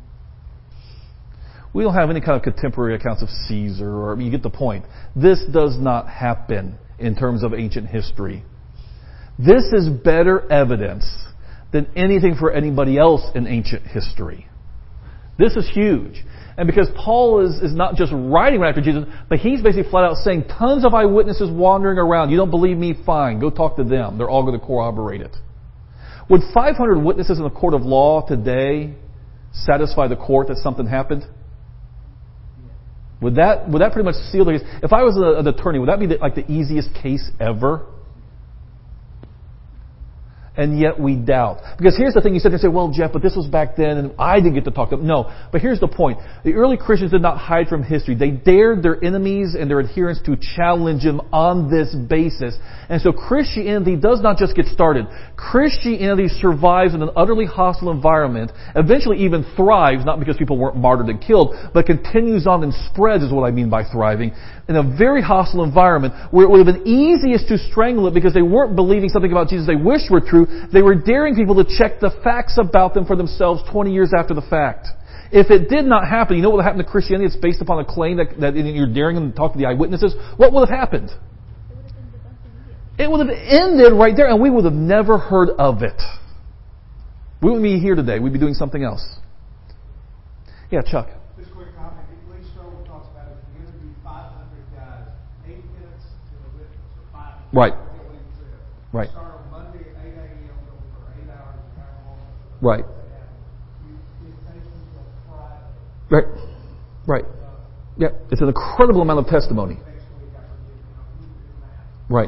We don't have any kind of contemporary accounts of Caesar, or you get the point. This does not happen in terms of ancient history. This is better evidence than anything for anybody else in ancient history. This is huge. And because Paul is not just writing right after Jesus, but he's basically flat out saying, tons of eyewitnesses wandering around. You don't believe me? Fine. Go talk to them. They're all going to corroborate it. Would 500 witnesses in a court of law today satisfy the court that something happened? Would that pretty much seal the case? If I was an attorney, would that be like the easiest case ever? And yet we doubt. Because here's the thing, you sit there and say, well, Jeff, but this was back then and I didn't get to talk to them. No, but here's the point. The early Christians did not hide from history. They dared their enemies and their adherents to challenge them on this basis. And so Christianity does not just get started. Christianity survives in an utterly hostile environment, eventually even thrives, not because people weren't martyred and killed, but continues on and spreads is what I mean by thriving, in a very hostile environment where it would have been easiest to strangle it because they weren't believing something about Jesus they wished were true. They were daring people to check the facts about them for themselves 20 years after the fact. If it did not happen, you know what would happen to Christianity? It's based upon a claim that you're daring them to talk to the eyewitnesses. What would have happened? It would have ended right there, and we would have never heard of it. We wouldn't be here today. We'd be doing something else. Yeah, Chuck. Just a quick comment. Lee Strobel talks about it. If you interview 500 guys, 8 minutes to a witness, or 5 minutes. Right. Right. Start on Monday at 8 a.m. go for 8 hours or however long. Right. Right. Right. Yeah. It's an incredible amount of testimony. Right.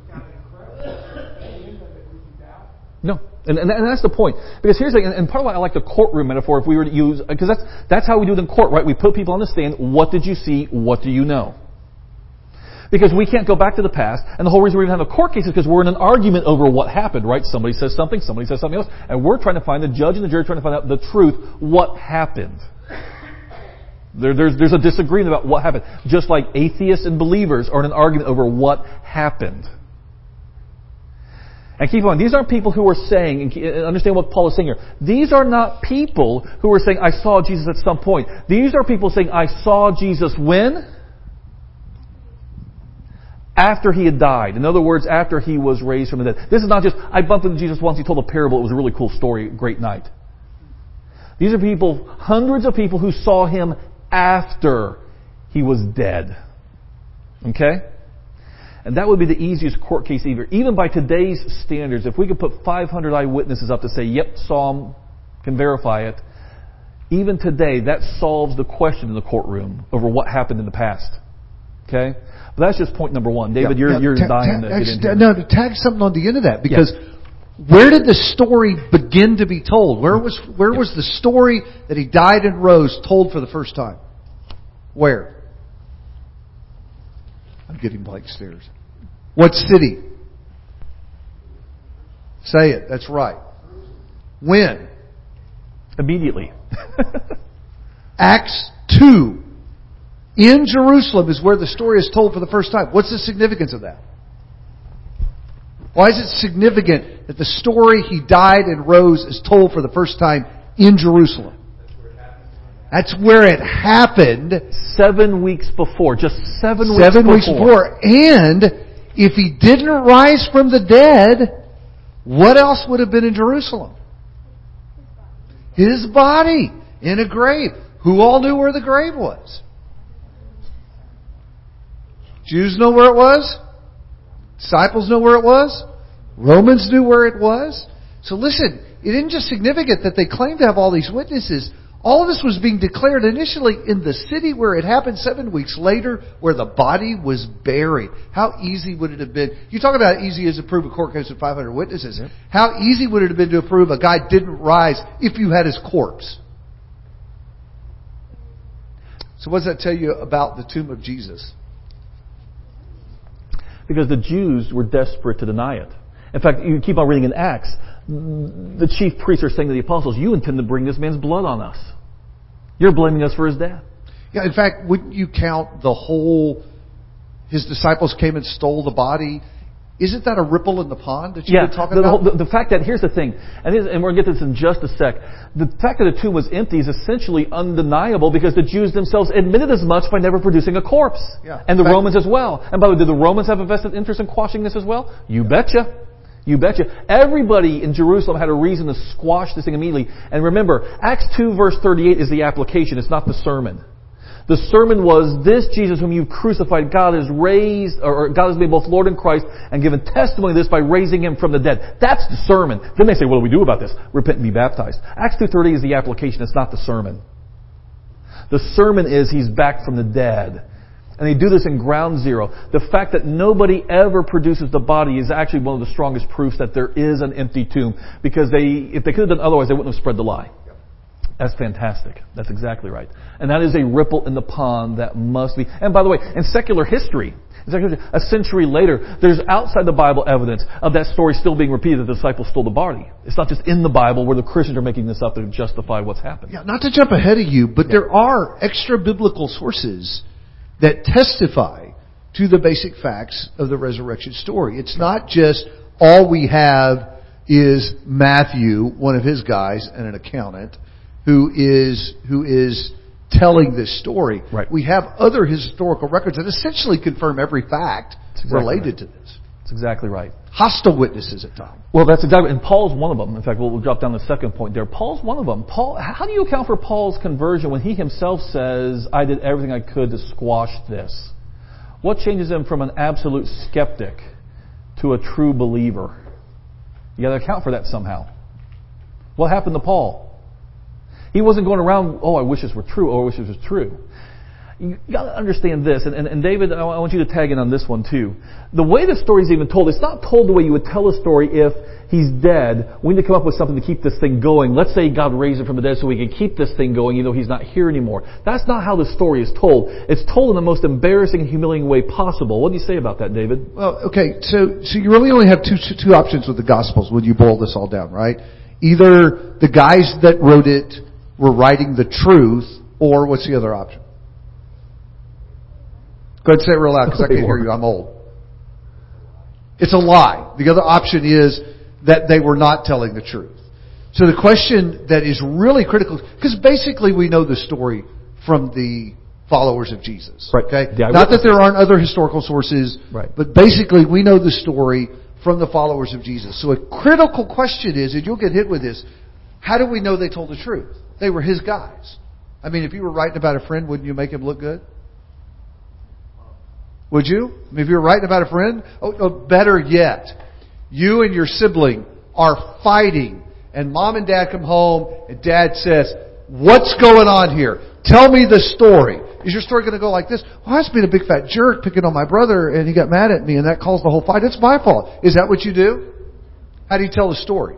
No. And that's the point. Because here's the thing, and part of why I like the courtroom metaphor if we were to use, because that's how we do it in court, right? We put people on the stand. What did you see? What do you know? Because we can't go back to the past, and the whole reason we even have a court case is because we're in an argument over what happened, right? Somebody says something else, and we're trying to find, the judge and the jury trying to find out the truth, what happened. There's a disagreement about what happened. Just like atheists and believers are in an argument over what happened. And keep in mind, these aren't people who are saying, and understand what Paul is saying here, these are not people who are saying, I saw Jesus at some point. These are people saying, I saw Jesus when? After he had died. In other words, after he was raised from the dead. This is not just, I bumped into Jesus once, he told a parable, it was a really cool story, great night. These are people, hundreds of people who saw him after he was dead. Okay? And that would be the easiest court case either. Even by today's standards, if we could put 500 eyewitnesses up to say, yep, saw him, can verify it, even today, that solves the question in the courtroom over what happened in the past. Okay? But that's just point number one. David, you're dying to get in here. No, to tag something on the end of that, because where did the story begin to be told? Where was the story that he died and rose told for the first time? Where? I'm getting blank stares. What city? Say it. That's right. When? Immediately. Acts 2. In Jerusalem is where the story is told for the first time. What's the significance of that? Why is it significant that the story he died and rose is told for the first time in Jerusalem? That's where it happened. 7 weeks before. Just 7 weeks before. 7 weeks before. And if he didn't rise from the dead, what else would have been in Jerusalem? His body in a grave. Who all knew where the grave was? Jews know where it was. Disciples know where it was. Romans knew where it was. So listen, it isn't just significant that they claim to have all these witnesses. All of this was being declared initially in the city where it happened, 7 weeks later, where the body was buried. How easy would it have been? You talk about how easy it is to prove a court case with 500 witnesses. Yep. How easy would it have been to prove a guy didn't rise if you had his corpse? So what does that tell you about the tomb of Jesus? Because the Jews were desperate to deny it. In fact, you keep on reading in Acts, the chief priests are saying to the apostles, you intend to bring this man's blood on us. You're blaming us for his death. Yeah, in fact, wouldn't you count the whole, his disciples came and stole the body? Isn't that a ripple in the pond that you've been talking about? The fact that, here's the thing, and we're going to get this in just a sec. The fact that the tomb was empty is essentially undeniable because the Jews themselves admitted as much by never producing a corpse. Yeah. And the Romans as well. And by the way, did the Romans have a vested interest in quashing this as well? You betcha. You betcha. Everybody in Jerusalem had a reason to squash this thing immediately. And remember, Acts 2 verse 38 is the application. It's not the sermon. The sermon was, this Jesus whom you've crucified, God has raised, or God has made both Lord and Christ, and given testimony to this by raising Him from the dead. That's the sermon. Then they say, what do we do about this? Repent and be baptized. Acts 2:30 is the application. It's not the sermon. The sermon is He's back from the dead. And they do this in ground zero. The fact that nobody ever produces the body is actually one of the strongest proofs that there is an empty tomb. Because if they could have done otherwise, they wouldn't have spread the lie. That's fantastic. That's exactly right. And that is a ripple in the pond that must be. And by the way, in secular history, a century later, there's outside the Bible evidence of that story still being repeated that the disciples stole the body. It's not just in the Bible where the Christians are making this up to justify what's happened. Yeah, not to jump ahead of you, but there are extra biblical sources that testify to the basic facts of the resurrection story. It's not just all we have is Matthew, one of his guys, and an accountant, who is telling this story. Right. We have other historical records that essentially confirm every fact related to this. That's exactly right. Hostile witnesses at times. Well, that's exactly, and Paul's one of them. In fact, we'll drop down the second point there. Paul's one of them. Paul, how do you account for Paul's conversion when he himself says, I did everything I could to squash this? What changes him from an absolute skeptic to a true believer? You got to account for that somehow. What happened to Paul? He wasn't going around, oh, I wish this were true, oh, I wish this was true. You got to understand this, and David, I want you to tag in on this one too. The way the story is even told, it's not told the way you would tell a story if he's dead. We need to come up with something to keep this thing going. Let's say God raised him from the dead so we can keep this thing going even though he's not here anymore. That's not how the story is told. It's told in the most embarrassing and humiliating way possible. What do you say about that, David? Well, okay, so you really only have two options with the Gospels when you boil this all down, right? Either the guys that wrote it were writing the truth, or what's the other option? Go ahead and say it real loud because I can't hear you. I'm old. It's a lie. The other option is that they were not telling the truth. So the question that is really critical, because basically we know the story from the followers of Jesus. Right. Okay? Not that there aren't other historical sources, right, but basically we know the story from the followers of Jesus. So a critical question is, and you'll get hit with this, how do we know they told the truth? They were his guys. I mean, if you were writing about a friend, wouldn't you make him look good? Would you? I mean, if you were writing about a friend, better yet, you and your sibling are fighting, and mom and dad come home, and dad says, what's going on here? Tell me the story. Is your story going to go like this? Well, I was being a big fat jerk picking on my brother, and he got mad at me, and that caused the whole fight. It's my fault. Is that what you do? How do you tell the story?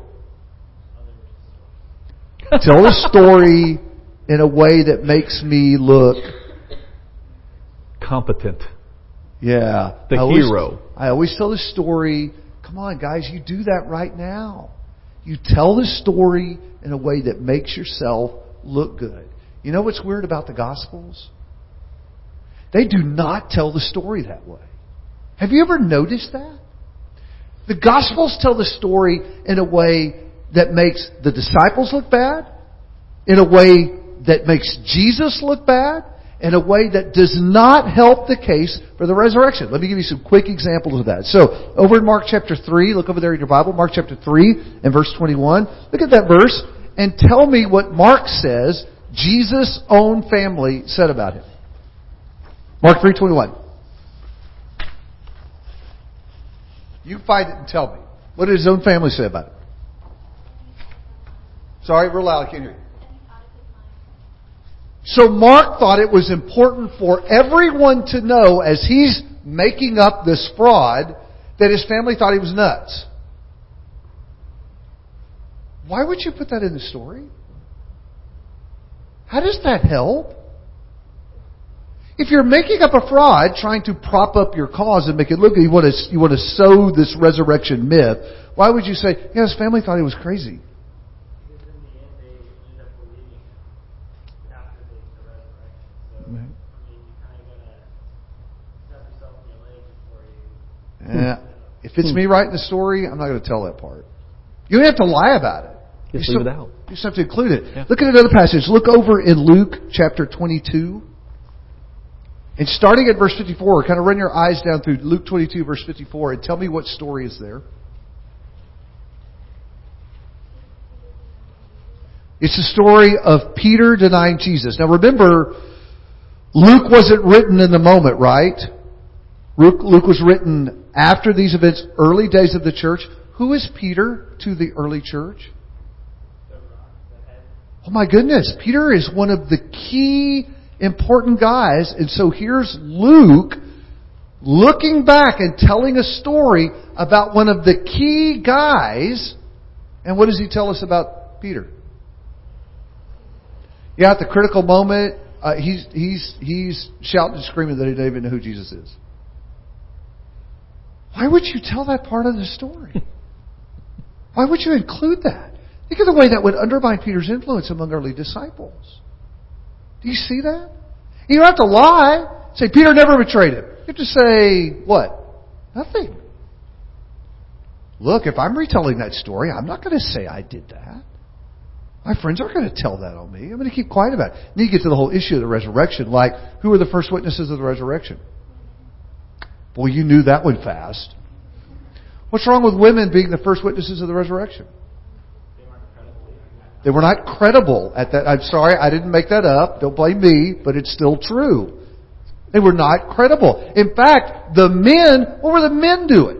Tell the story in a way that makes me look competent. Yeah. The hero. I always tell the story. Come on, guys, you do that right now. You tell the story in a way that makes yourself look good. You know what's weird about the Gospels? They do not tell the story that way. Have you ever noticed that? The Gospels tell the story in a way that makes the disciples look bad, in a way that makes Jesus look bad, in a way that does not help the case for the resurrection. Let me give you some quick examples of that. So, over in Mark chapter 3, look over there in your Bible, Mark chapter 3 and verse 21. Look at that verse and tell me what Mark says Jesus' own family said about him. Mark 3:21. You find it and tell me. What did his own family say about it? Sorry, real loud, I can't hear you. So Mark thought it was important for everyone to know as he's making up this fraud that his family thought he was nuts. Why would you put that in the story? How does that help? If you're making up a fraud, trying to prop up your cause and make it look, you want to sow this resurrection myth, why would you say, yeah, his family thought he was crazy? Because in the end, they ended up believing him after the resurrection. So, Right. I mean, you kind of got to step yourself in your leg before you... Yeah. If it's me writing the story, I'm not going to tell that part. You don't have to lie about it. Just leave it out. You just have to include it. Yeah. Look at another passage. Look over in Luke chapter 22. And starting at verse 54, kind of run your eyes down through Luke 22, verse 54, and tell me what story is there. It's the story of Peter denying Jesus. Now remember, Luke wasn't written in the moment, right? Luke was written after these events, early days of the church. Who is Peter to the early church? Oh my goodness, Peter is one of the key important guys. And so here's Luke looking back and telling a story about one of the key guys. And what does he tell us about Peter? Yeah, at the critical moment, he's shouting and screaming that he doesn't even know who Jesus is. Why would you tell that part of the story? Why would you include that? Think of the way that would undermine Peter's influence among early disciples. Do you see that? You don't have to lie. Say, Peter never betrayed him. You have to say, what? Nothing. Look, if I'm retelling that story, I'm not going to say I did that. My friends aren't going to tell that on me. I'm going to keep quiet about it. Then you get to the whole issue of the resurrection. Like, who were the first witnesses of the resurrection? Boy, you knew that one fast. What's wrong with women being the first witnesses of the resurrection? They were not credible at that. I'm sorry, I didn't make that up. Don't blame me, but it's still true. They were not credible. In fact, the men, what were the men doing?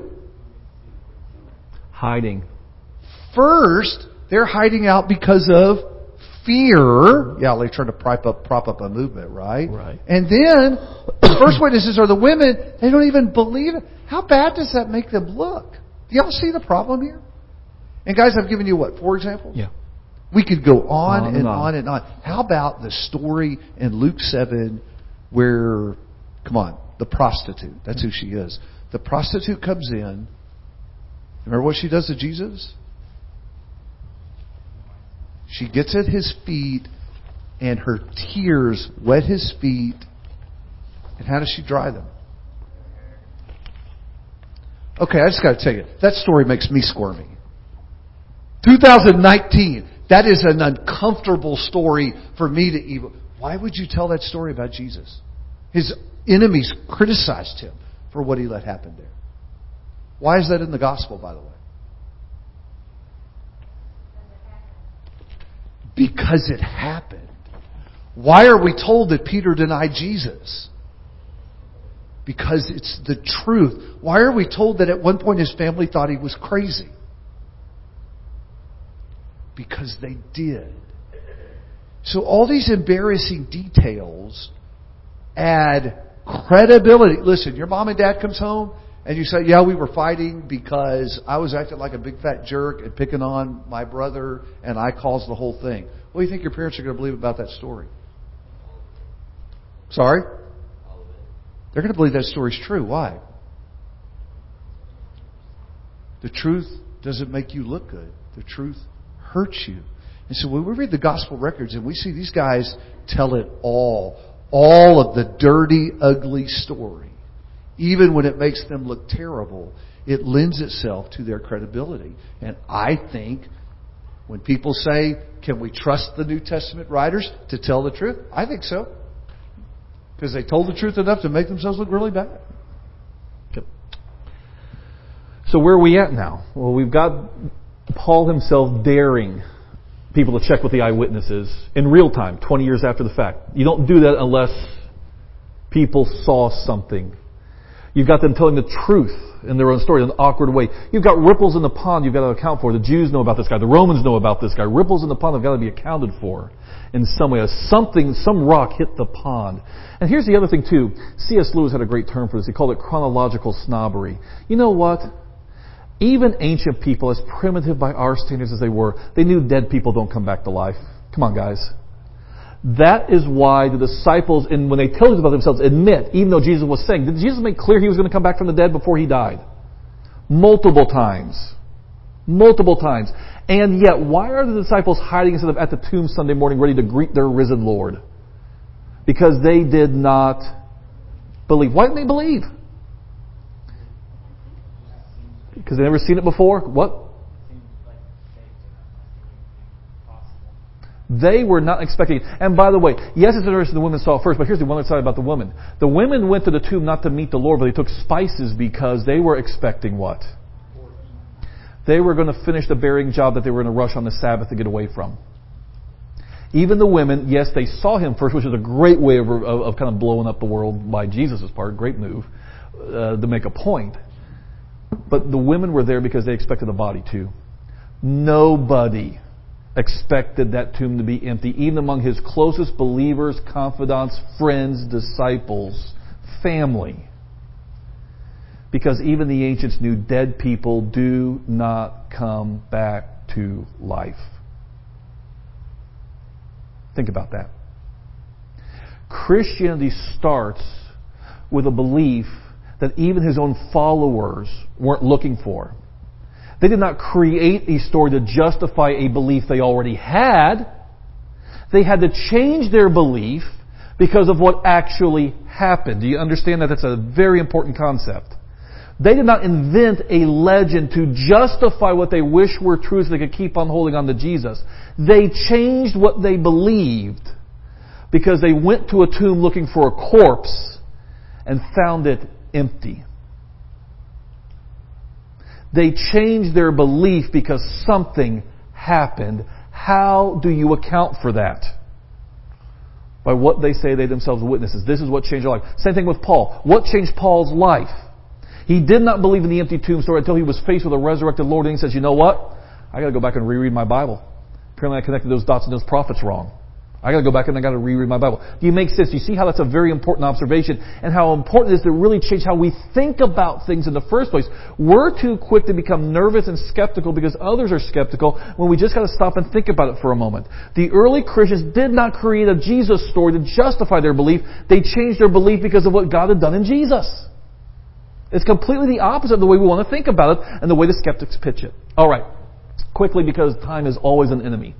Hiding. First, they're hiding out because of fear. Yeah, they're trying to prop up a movement, right? Right. And then, the first witnesses are the women. They don't even believe it. How bad does that make them look? Do y'all see the problem here? And guys, I've given you what, 4 examples? Yeah. We could go on and on and on. How about the story in Luke 7 where, come on, the prostitute, that's who she is. The prostitute comes in. Remember what she does to Jesus? She gets at His feet and her tears wet His feet. And how does she dry them? Okay, I just got to tell you, that story makes me squirmy. 2019, that is an uncomfortable story for me to even... Why would you tell that story about Jesus? His enemies criticized Him for what He let happen there. Why is that in the gospel, by the way? Because it happened. Why are we told that Peter denied Jesus? Because it's the truth. Why are we told that at one point his family thought he was crazy? Because they did. So all these embarrassing details add credibility. Listen, your mom and dad comes home and you say, yeah, we were fighting because I was acting like a big fat jerk and picking on my brother and I caused the whole thing. What do you think your parents are going to believe about that story? Sorry? They're going to believe that story's true. Why? The truth doesn't make you look good. The truth hurts you. And so when we read the gospel records and we see these guys tell it all of the dirty, ugly story, even when it makes them look terrible, it lends itself to their credibility. And I think when people say, can we trust the New Testament writers to tell the truth? I think so. Because they told the truth enough to make themselves look really bad. Okay. So where are we at now? Well, we've got Paul himself daring people to check with the eyewitnesses in real time, 20 years after the fact. You don't do that unless people saw something. You've got them telling the truth in their own story in an awkward way. You've got ripples in the pond you've got to account for. The Jews know about this guy. The Romans know about this guy. Ripples in the pond have got to be accounted for. in some way. Some rock hit the pond. And here's the other thing too. C.S. Lewis had a great term for this. He called it chronological snobbery. You know what? Even ancient people, as primitive by our standards as they were, they knew dead people don't come back to life. Come on, guys. That is why the disciples, and when they tell us about themselves, admit, even though Jesus was saying, did Jesus make clear He was going to come back from the dead before He died? Multiple times. Multiple times. And yet, why are the disciples hiding instead of at the tomb Sunday morning ready to greet their risen Lord? Because they did not believe. Why didn't they believe? Because they've never seen it before? What? They were not expecting it. And by the way, yes, it's interesting the women saw it first, but here's the one other side about the women. The women went to the tomb not to meet the Lord, but they took spices because they were expecting what? They were going to finish the burying job that they were in a rush on the Sabbath to get away from. Even the women, yes, they saw Him first, which is a great way of kind of blowing up the world by Jesus' part. Great move to make a point. But the women were there because they expected a body too. Nobody expected that tomb to be empty, even among His closest believers, confidants, friends, disciples, family. Because even the ancients knew dead people do not come back to life. Think about that. Christianity starts with a belief that even His own followers weren't looking for. They did not create a story to justify a belief they already had. They had to change their belief because of what actually happened. Do you understand that? That's a very important concept. They did not invent a legend to justify what they wish were true so they could keep on holding on to Jesus. They changed what they believed because they went to a tomb looking for a corpse and found it empty. They changed their belief because something happened. How do you account for that? By what they say they themselves are witnesses. This is what changed their life. Same thing with Paul. What changed Paul's life? He did not believe in the empty tomb story until he was faced with a resurrected Lord, and he says, you know what? I got to go back and reread my Bible. Apparently I connected those dots and those prophets wrong. I got to go back and I got to reread my Bible. Do you make sense? Do you see how that's a very important observation and how important it is to really change how we think about things in the first place? We're too quick to become nervous and skeptical because others are skeptical when we just got to stop and think about it for a moment. The early Christians did not create a Jesus story to justify their belief. They changed their belief because of what God had done in Jesus. It's completely the opposite of the way we want to think about it and the way the skeptics pitch it. All right. Quickly, because time is always an enemy.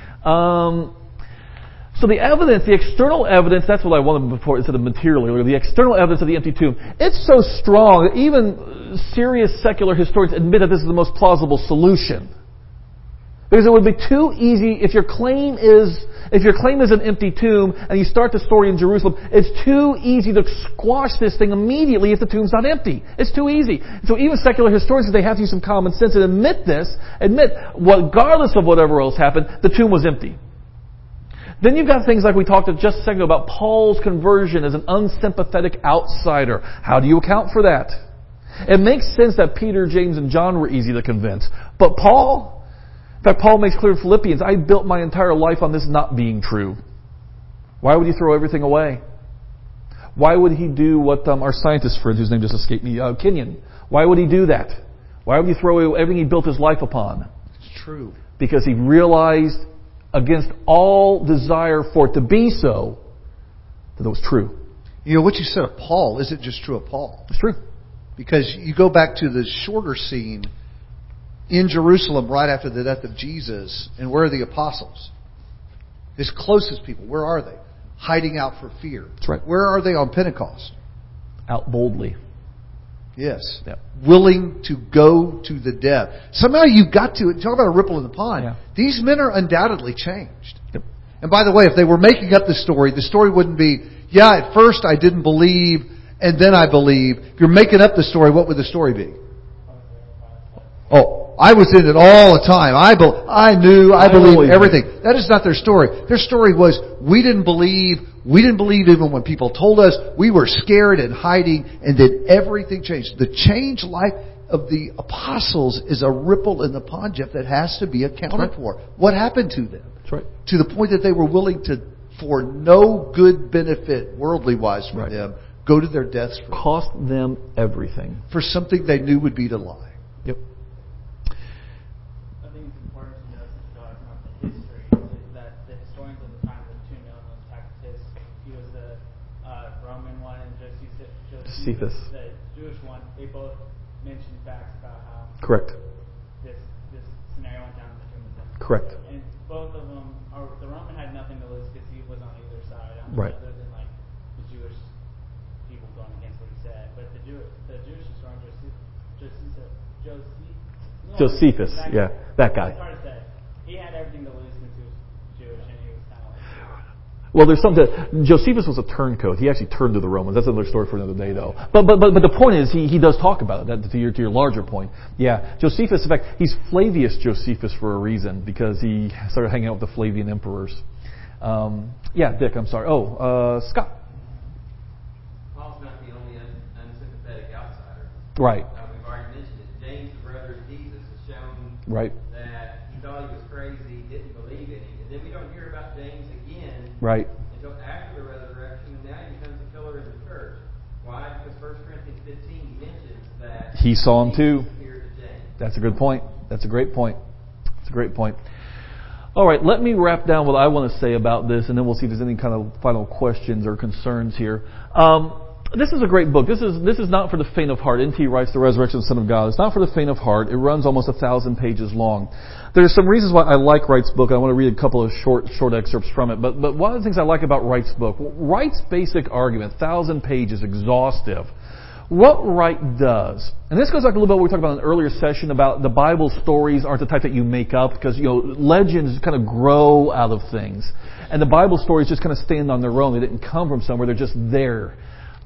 So the evidence, the external evidence, that's what I wanted before instead of material earlier, the external evidence of the empty tomb, it's so strong that even serious secular historians admit that this is the most plausible solution. Because it would be too easy, if your claim is an empty tomb and you start the story in Jerusalem, it's too easy to squash this thing immediately if the tomb's not empty. It's too easy. So even secular historians, they have to use some common sense and admit, regardless of whatever else happened, the tomb was empty. Then you've got things like we talked just a second ago about Paul's conversion as an unsympathetic outsider. How do you account for that? It makes sense that Peter, James, and John were easy to convince. But Paul, in fact, Paul makes clear in Philippians, I built my entire life on this not being true. Why would he throw everything away? Why would he do what our scientist friend, whose name just escaped me, Kenyon, why would he do that? Why would he throw away everything he built his life upon? It's true. Because he realized, against all desire for it to be so, that it was true. You know, what you said of Paul isn't just true of Paul. It's true. Because you go back to the shorter scene in Jerusalem right after the death of Jesus, and where are the apostles? His closest people, where are they? Hiding out for fear. That's right. Where are they on Pentecost? Out boldly. Yes. Yep. Willing to go to the death. Somehow you've got to, talk about a ripple in the pond. Yeah. These men are undoubtedly changed. Yep. And by the way, if they were making up the story wouldn't be, at first I didn't believe, and then I believe. If you're making up the story, what would the story be? Oh, I was in it all the time. I believed everything. That is not their story. Their story was, we didn't believe even when people told us. We were scared and hiding, and then everything changed. The changed life of the apostles is a ripple in the pond, Jeff, that has to be accounted for. What happened to them? That's right. To the point that they were willing to, for no good benefit, worldly wise for them, go to their deaths. Cost them everything. For something they knew would be to lie. Yep. I think it's important to note, since talking about the history, that the historians of the time, the two known ones, Tacitus, he was the Roman one, and Josephus, the Jewish one, they both mentioned facts about how Correct. this scenario went down between them. Correct. And both of them, the Roman had nothing to lose because he was on either side, Right. other than like the Jewish people going against what he said. But the Jewish historian Josephus, exactly. yeah, that guy. It's hard to say. He had everything to lose since he was Jewish, and he was kind of like. Well, there's something. Josephus was a turncoat. He actually turned to the Romans. That's another story for another day, though. But the point is, he does talk about it. That, to your larger point, yeah. Josephus, in fact, he's Flavius Josephus for a reason because he started hanging out with the Flavian emperors. Yeah, Dick. I'm sorry. Scott. Paul's not the only unsympathetic outsider. Right. We've already mentioned it. James, the brother of Jesus, has shown that he thought he was crazy, didn't believe in him, and then we don't hear about James again. Right. Until after the resurrection, and now he becomes a pillar in the church. Why? Because 1 Corinthians 15 mentions that he saw him too. James. That's a good point. That's a great point. It's a great point. All right, let me wrap down what I want to say about this, and then we'll see if there's any kind of final questions or concerns here. This is a great book. This is not for the faint of heart. N.T. writes The Resurrection of the Son of God. It's not for the faint of heart. It runs almost 1,000 pages long. There's some reasons why I like Wright's book. I want to read a couple of short excerpts from it. But one of the things I like about Wright's book, Wright's basic argument, 1,000 pages, exhaustive. What Wright does, and this goes back a little bit what we talked about in an earlier session about the Bible stories aren't the type that you make up because, legends kind of grow out of things. And the Bible stories just kind of stand on their own. They didn't come from somewhere. They're just there.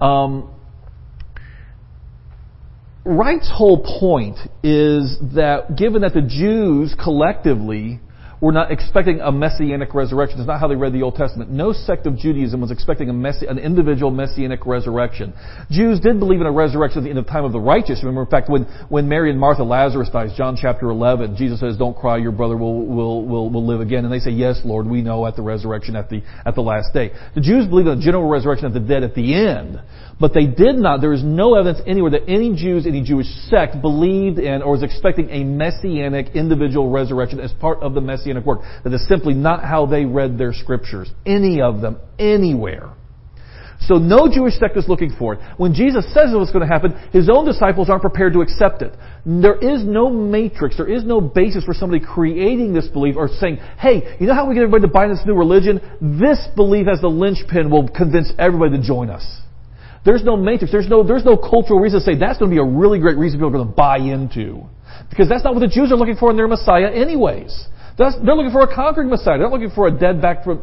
Wright's whole point is that given that the Jews collectively were not expecting a messianic resurrection, it's not how they read the Old Testament. No sect of Judaism was expecting an individual messianic resurrection. Jews did believe in a resurrection in the time of the righteous. Remember, in fact, when Mary and Martha, Lazarus dies, John chapter 11, Jesus says, "Don't cry, your brother will live again." And they say, "Yes, Lord, we know at the resurrection at the last day." The Jews believed in a general resurrection of the dead at the end. But they did not, there is no evidence anywhere that any Jews, any Jewish sect believed in or was expecting a messianic individual resurrection as part of the messianic work. That is simply not how they read their scriptures. Any of them, anywhere. So no Jewish sect is looking for it. When Jesus says what's going to happen, His own disciples aren't prepared to accept it. There is no matrix, there is no basis for somebody creating this belief or saying, hey, you know how we get everybody to buy this new religion? This belief as the linchpin will convince everybody to join us. There's no matrix. There's no cultural reason to say that's going to be a really great reason people are going to buy into. Because that's not what the Jews are looking for in their Messiah anyways. They're looking for a conquering Messiah. They're not looking for a dead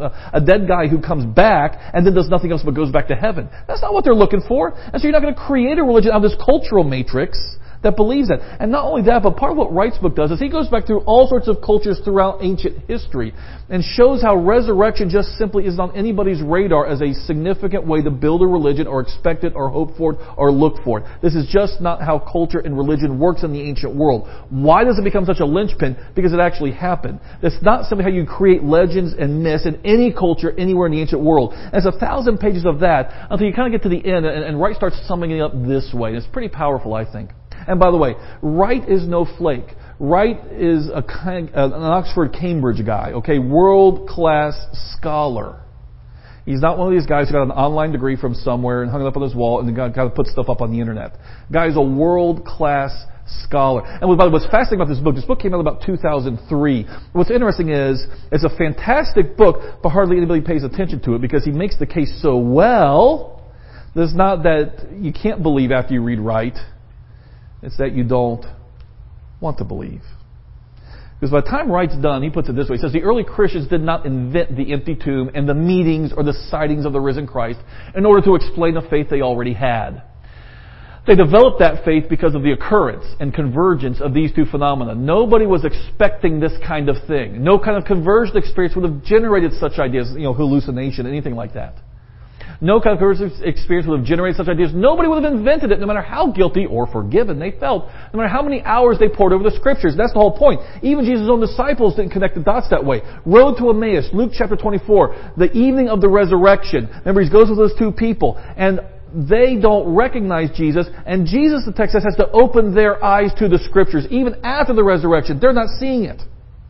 guy who comes back and then does nothing else but goes back to heaven. That's not what they're looking for. And so you're not going to create a religion out of this cultural matrix that believes that. And not only that, but part of what Wright's book does is he goes back through all sorts of cultures throughout ancient history and shows how resurrection just simply isn't on anybody's radar as a significant way to build a religion or expect it or hope for it or look for it. This is just not how culture and religion works in the ancient world. Why does it become such a linchpin? Because it actually happened. That's not simply how you create legends and myths in any culture anywhere in the ancient world. And it's 1,000 pages of that until you kind of get to the end and Wright starts summing it up this way. And it's pretty powerful, I think. And by the way, Wright is no flake. Wright is an Oxford Cambridge guy, okay, world-class scholar. He's not one of these guys who got an online degree from somewhere and hung it up on his wall and got to put stuff up on the internet. The guy is a world-class scholar. And by the way, what's fascinating about this book came out about 2003. What's interesting is it's a fantastic book, but hardly anybody pays attention to it because he makes the case so well. It's not that you can't believe after you read Wright. It's that you don't want to believe. Because by the time Wright's done, he puts it this way. He says, the early Christians did not invent the empty tomb and the meetings or the sightings of the risen Christ in order to explain the faith they already had. They developed that faith because of the occurrence and convergence of these two phenomena. Nobody was expecting this kind of thing. No kind of conversion experience would have generated such ideas, hallucination, anything like that. No concursive experience would have generated such ideas. Nobody would have invented it, no matter how guilty or forgiven they felt, no matter how many hours they poured over the Scriptures. That's the whole point. Even Jesus' own disciples didn't connect the dots that way. Road to Emmaus, Luke chapter 24, the evening of the resurrection. Remember, he goes with those two people, and they don't recognize Jesus, and Jesus, the text says, has to open their eyes to the Scriptures. Even after the resurrection, they're not seeing it.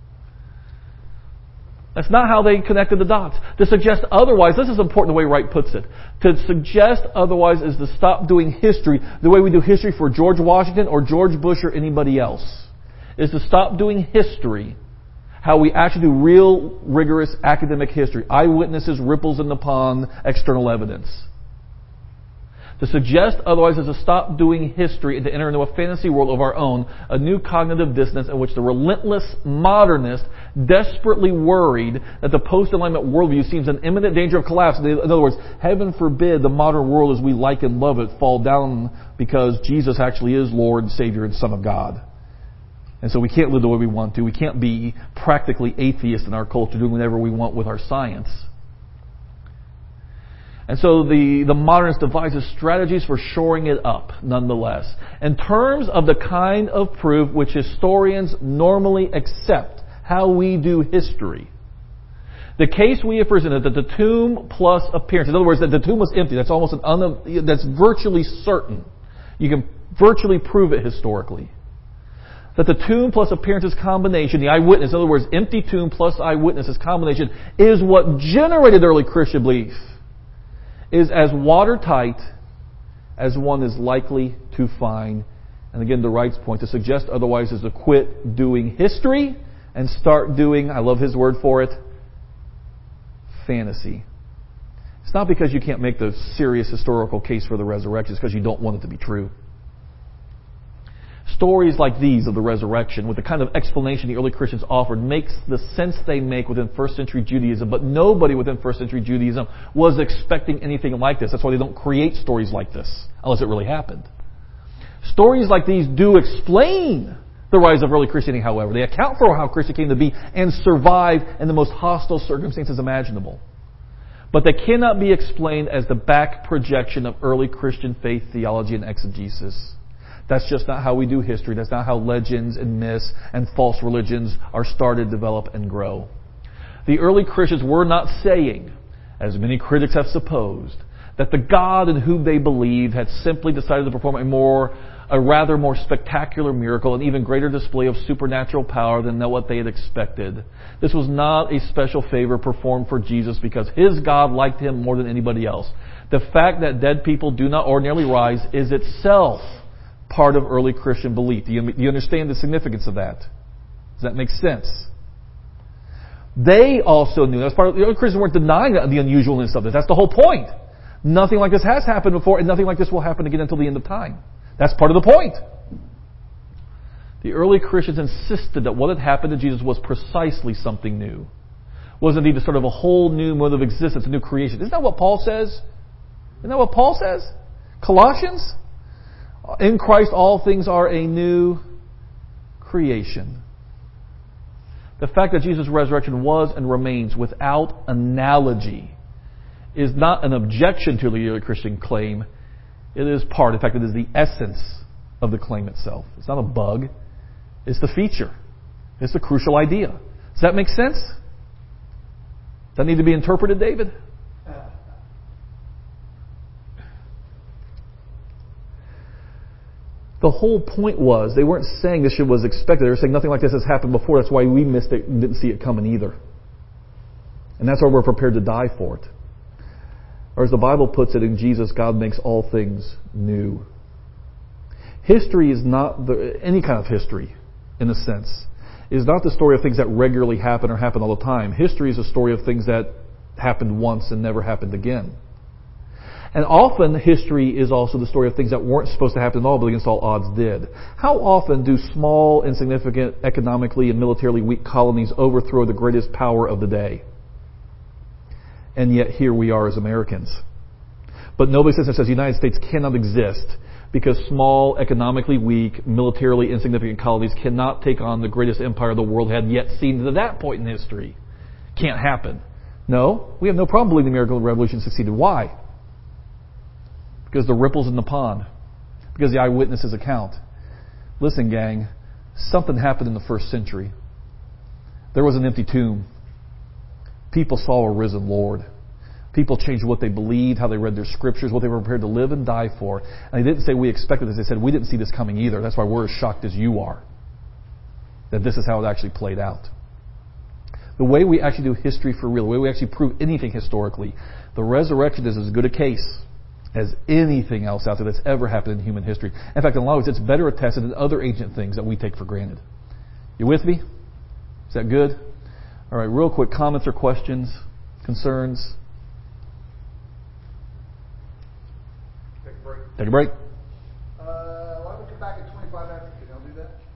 That's not how they connected the dots. To suggest otherwise, this is important the way Wright puts it. To suggest otherwise is to stop doing history the way we do history for George Washington or George Bush or anybody else. Is to stop doing history how we actually do real, rigorous academic history. Eyewitnesses, ripples in the pond, external evidence. To suggest otherwise is to stop doing history and to enter into a fantasy world of our own, a new cognitive dissonance in which the relentless modernist desperately worried that the post-Enlightenment worldview seems in imminent danger of collapse. In other words, heaven forbid the modern world as we like and love it fall down because Jesus actually is Lord, Savior, and Son of God. And so we can't live the way we want to. We can't be practically atheists in our culture doing whatever we want with our science. And so the modernist devises strategies for shoring it up, nonetheless. In terms of the kind of proof which historians normally accept, how we do history. The case we have presented that the tomb plus appearance, in other words, that the tomb was empty, that's almost that's virtually certain. You can virtually prove it historically. That the tomb plus appearances combination, the eyewitness, in other words, empty tomb plus eyewitnesses combination, is what generated early Christian belief. Is as watertight as one is likely to find. And again, the Wright's point, to suggest otherwise is to quit doing history and start doing, I love his word for it, fantasy. It's not because you can't make the serious historical case for the resurrection, it's because you don't want it to be true. Stories like these of the resurrection, with the kind of explanation the early Christians offered, makes the sense they make within first century Judaism, but nobody within first century Judaism was expecting anything like this. That's why they don't create stories like this, unless it really happened. Stories like these do explain the rise of early Christianity, however. They account for how Christianity came to be and survive in the most hostile circumstances imaginable. But they cannot be explained as the back projection of early Christian faith, theology, and exegesis. That's just not how we do history. That's not how legends and myths and false religions are started, develop, and grow. The early Christians were not saying, as many critics have supposed, that the God in whom they believed had simply decided to perform a rather more spectacular miracle, an even greater display of supernatural power than what they had expected. This was not a special favor performed for Jesus because his God liked him more than anybody else. The fact that dead people do not ordinarily rise is itself part of early Christian belief. Do you understand the significance of that? Does that make sense? They also knew, that's part of, the early Christians weren't denying the unusualness of this. That's the whole point. Nothing like this has happened before, and nothing like this will happen again until the end of time. That's part of the point. The early Christians insisted that what had happened to Jesus was precisely something new. Was indeed a sort of a whole new mode of existence, a new creation. Isn't that what Paul says? Isn't that what Paul says? Colossians? In Christ all things are a new creation. The fact that Jesus' resurrection was and remains without analogy is not an objection to the early Christian claim. It is part, in fact, it is the essence of the claim itself. It's not a bug. It's the feature. It's the crucial idea. Does that make sense? Does that need to be interpreted, David? The whole point was, they weren't saying this shit was expected. They were saying nothing like this has happened before. That's why we missed it and didn't see it coming either. And that's why we're prepared to die for it. Or as the Bible puts it, in Jesus, God makes all things new. History is not any kind of history, in a sense, is not the story of things that regularly happen or happen all the time. History is a story of things that happened once and never happened again. And often history is also the story of things that weren't supposed to happen at all, but against all odds did. How often do small, insignificant, economically and militarily weak colonies overthrow the greatest power of the day? And yet here we are as Americans. But nobody says the United States cannot exist because small, economically weak, militarily insignificant colonies cannot take on the greatest empire the world had yet seen to that point in history. Can't happen. No, we have no problem believing the American Revolution succeeded. Why? because the ripples in the pond, because the eyewitness's account. Listen, gang, something happened in the first century. There was an empty tomb. People saw a risen Lord. People changed what they believed, how they read their scriptures, what they were prepared to live and die for. And they didn't say we expected this. They said we didn't see this coming either. That's why we're as shocked as you are that this is how it actually played out. The way we actually do history for real, the way we actually prove anything historically, the resurrection is as good a case as anything else out there that's ever happened in human history. In fact, in a lot of ways, it's better attested than other ancient things that we take for granted. You with me? Is that good? All right, real quick, comments or questions, concerns? Take a break. Take a break. Why don't we come back at 25 after? Can y'all do that?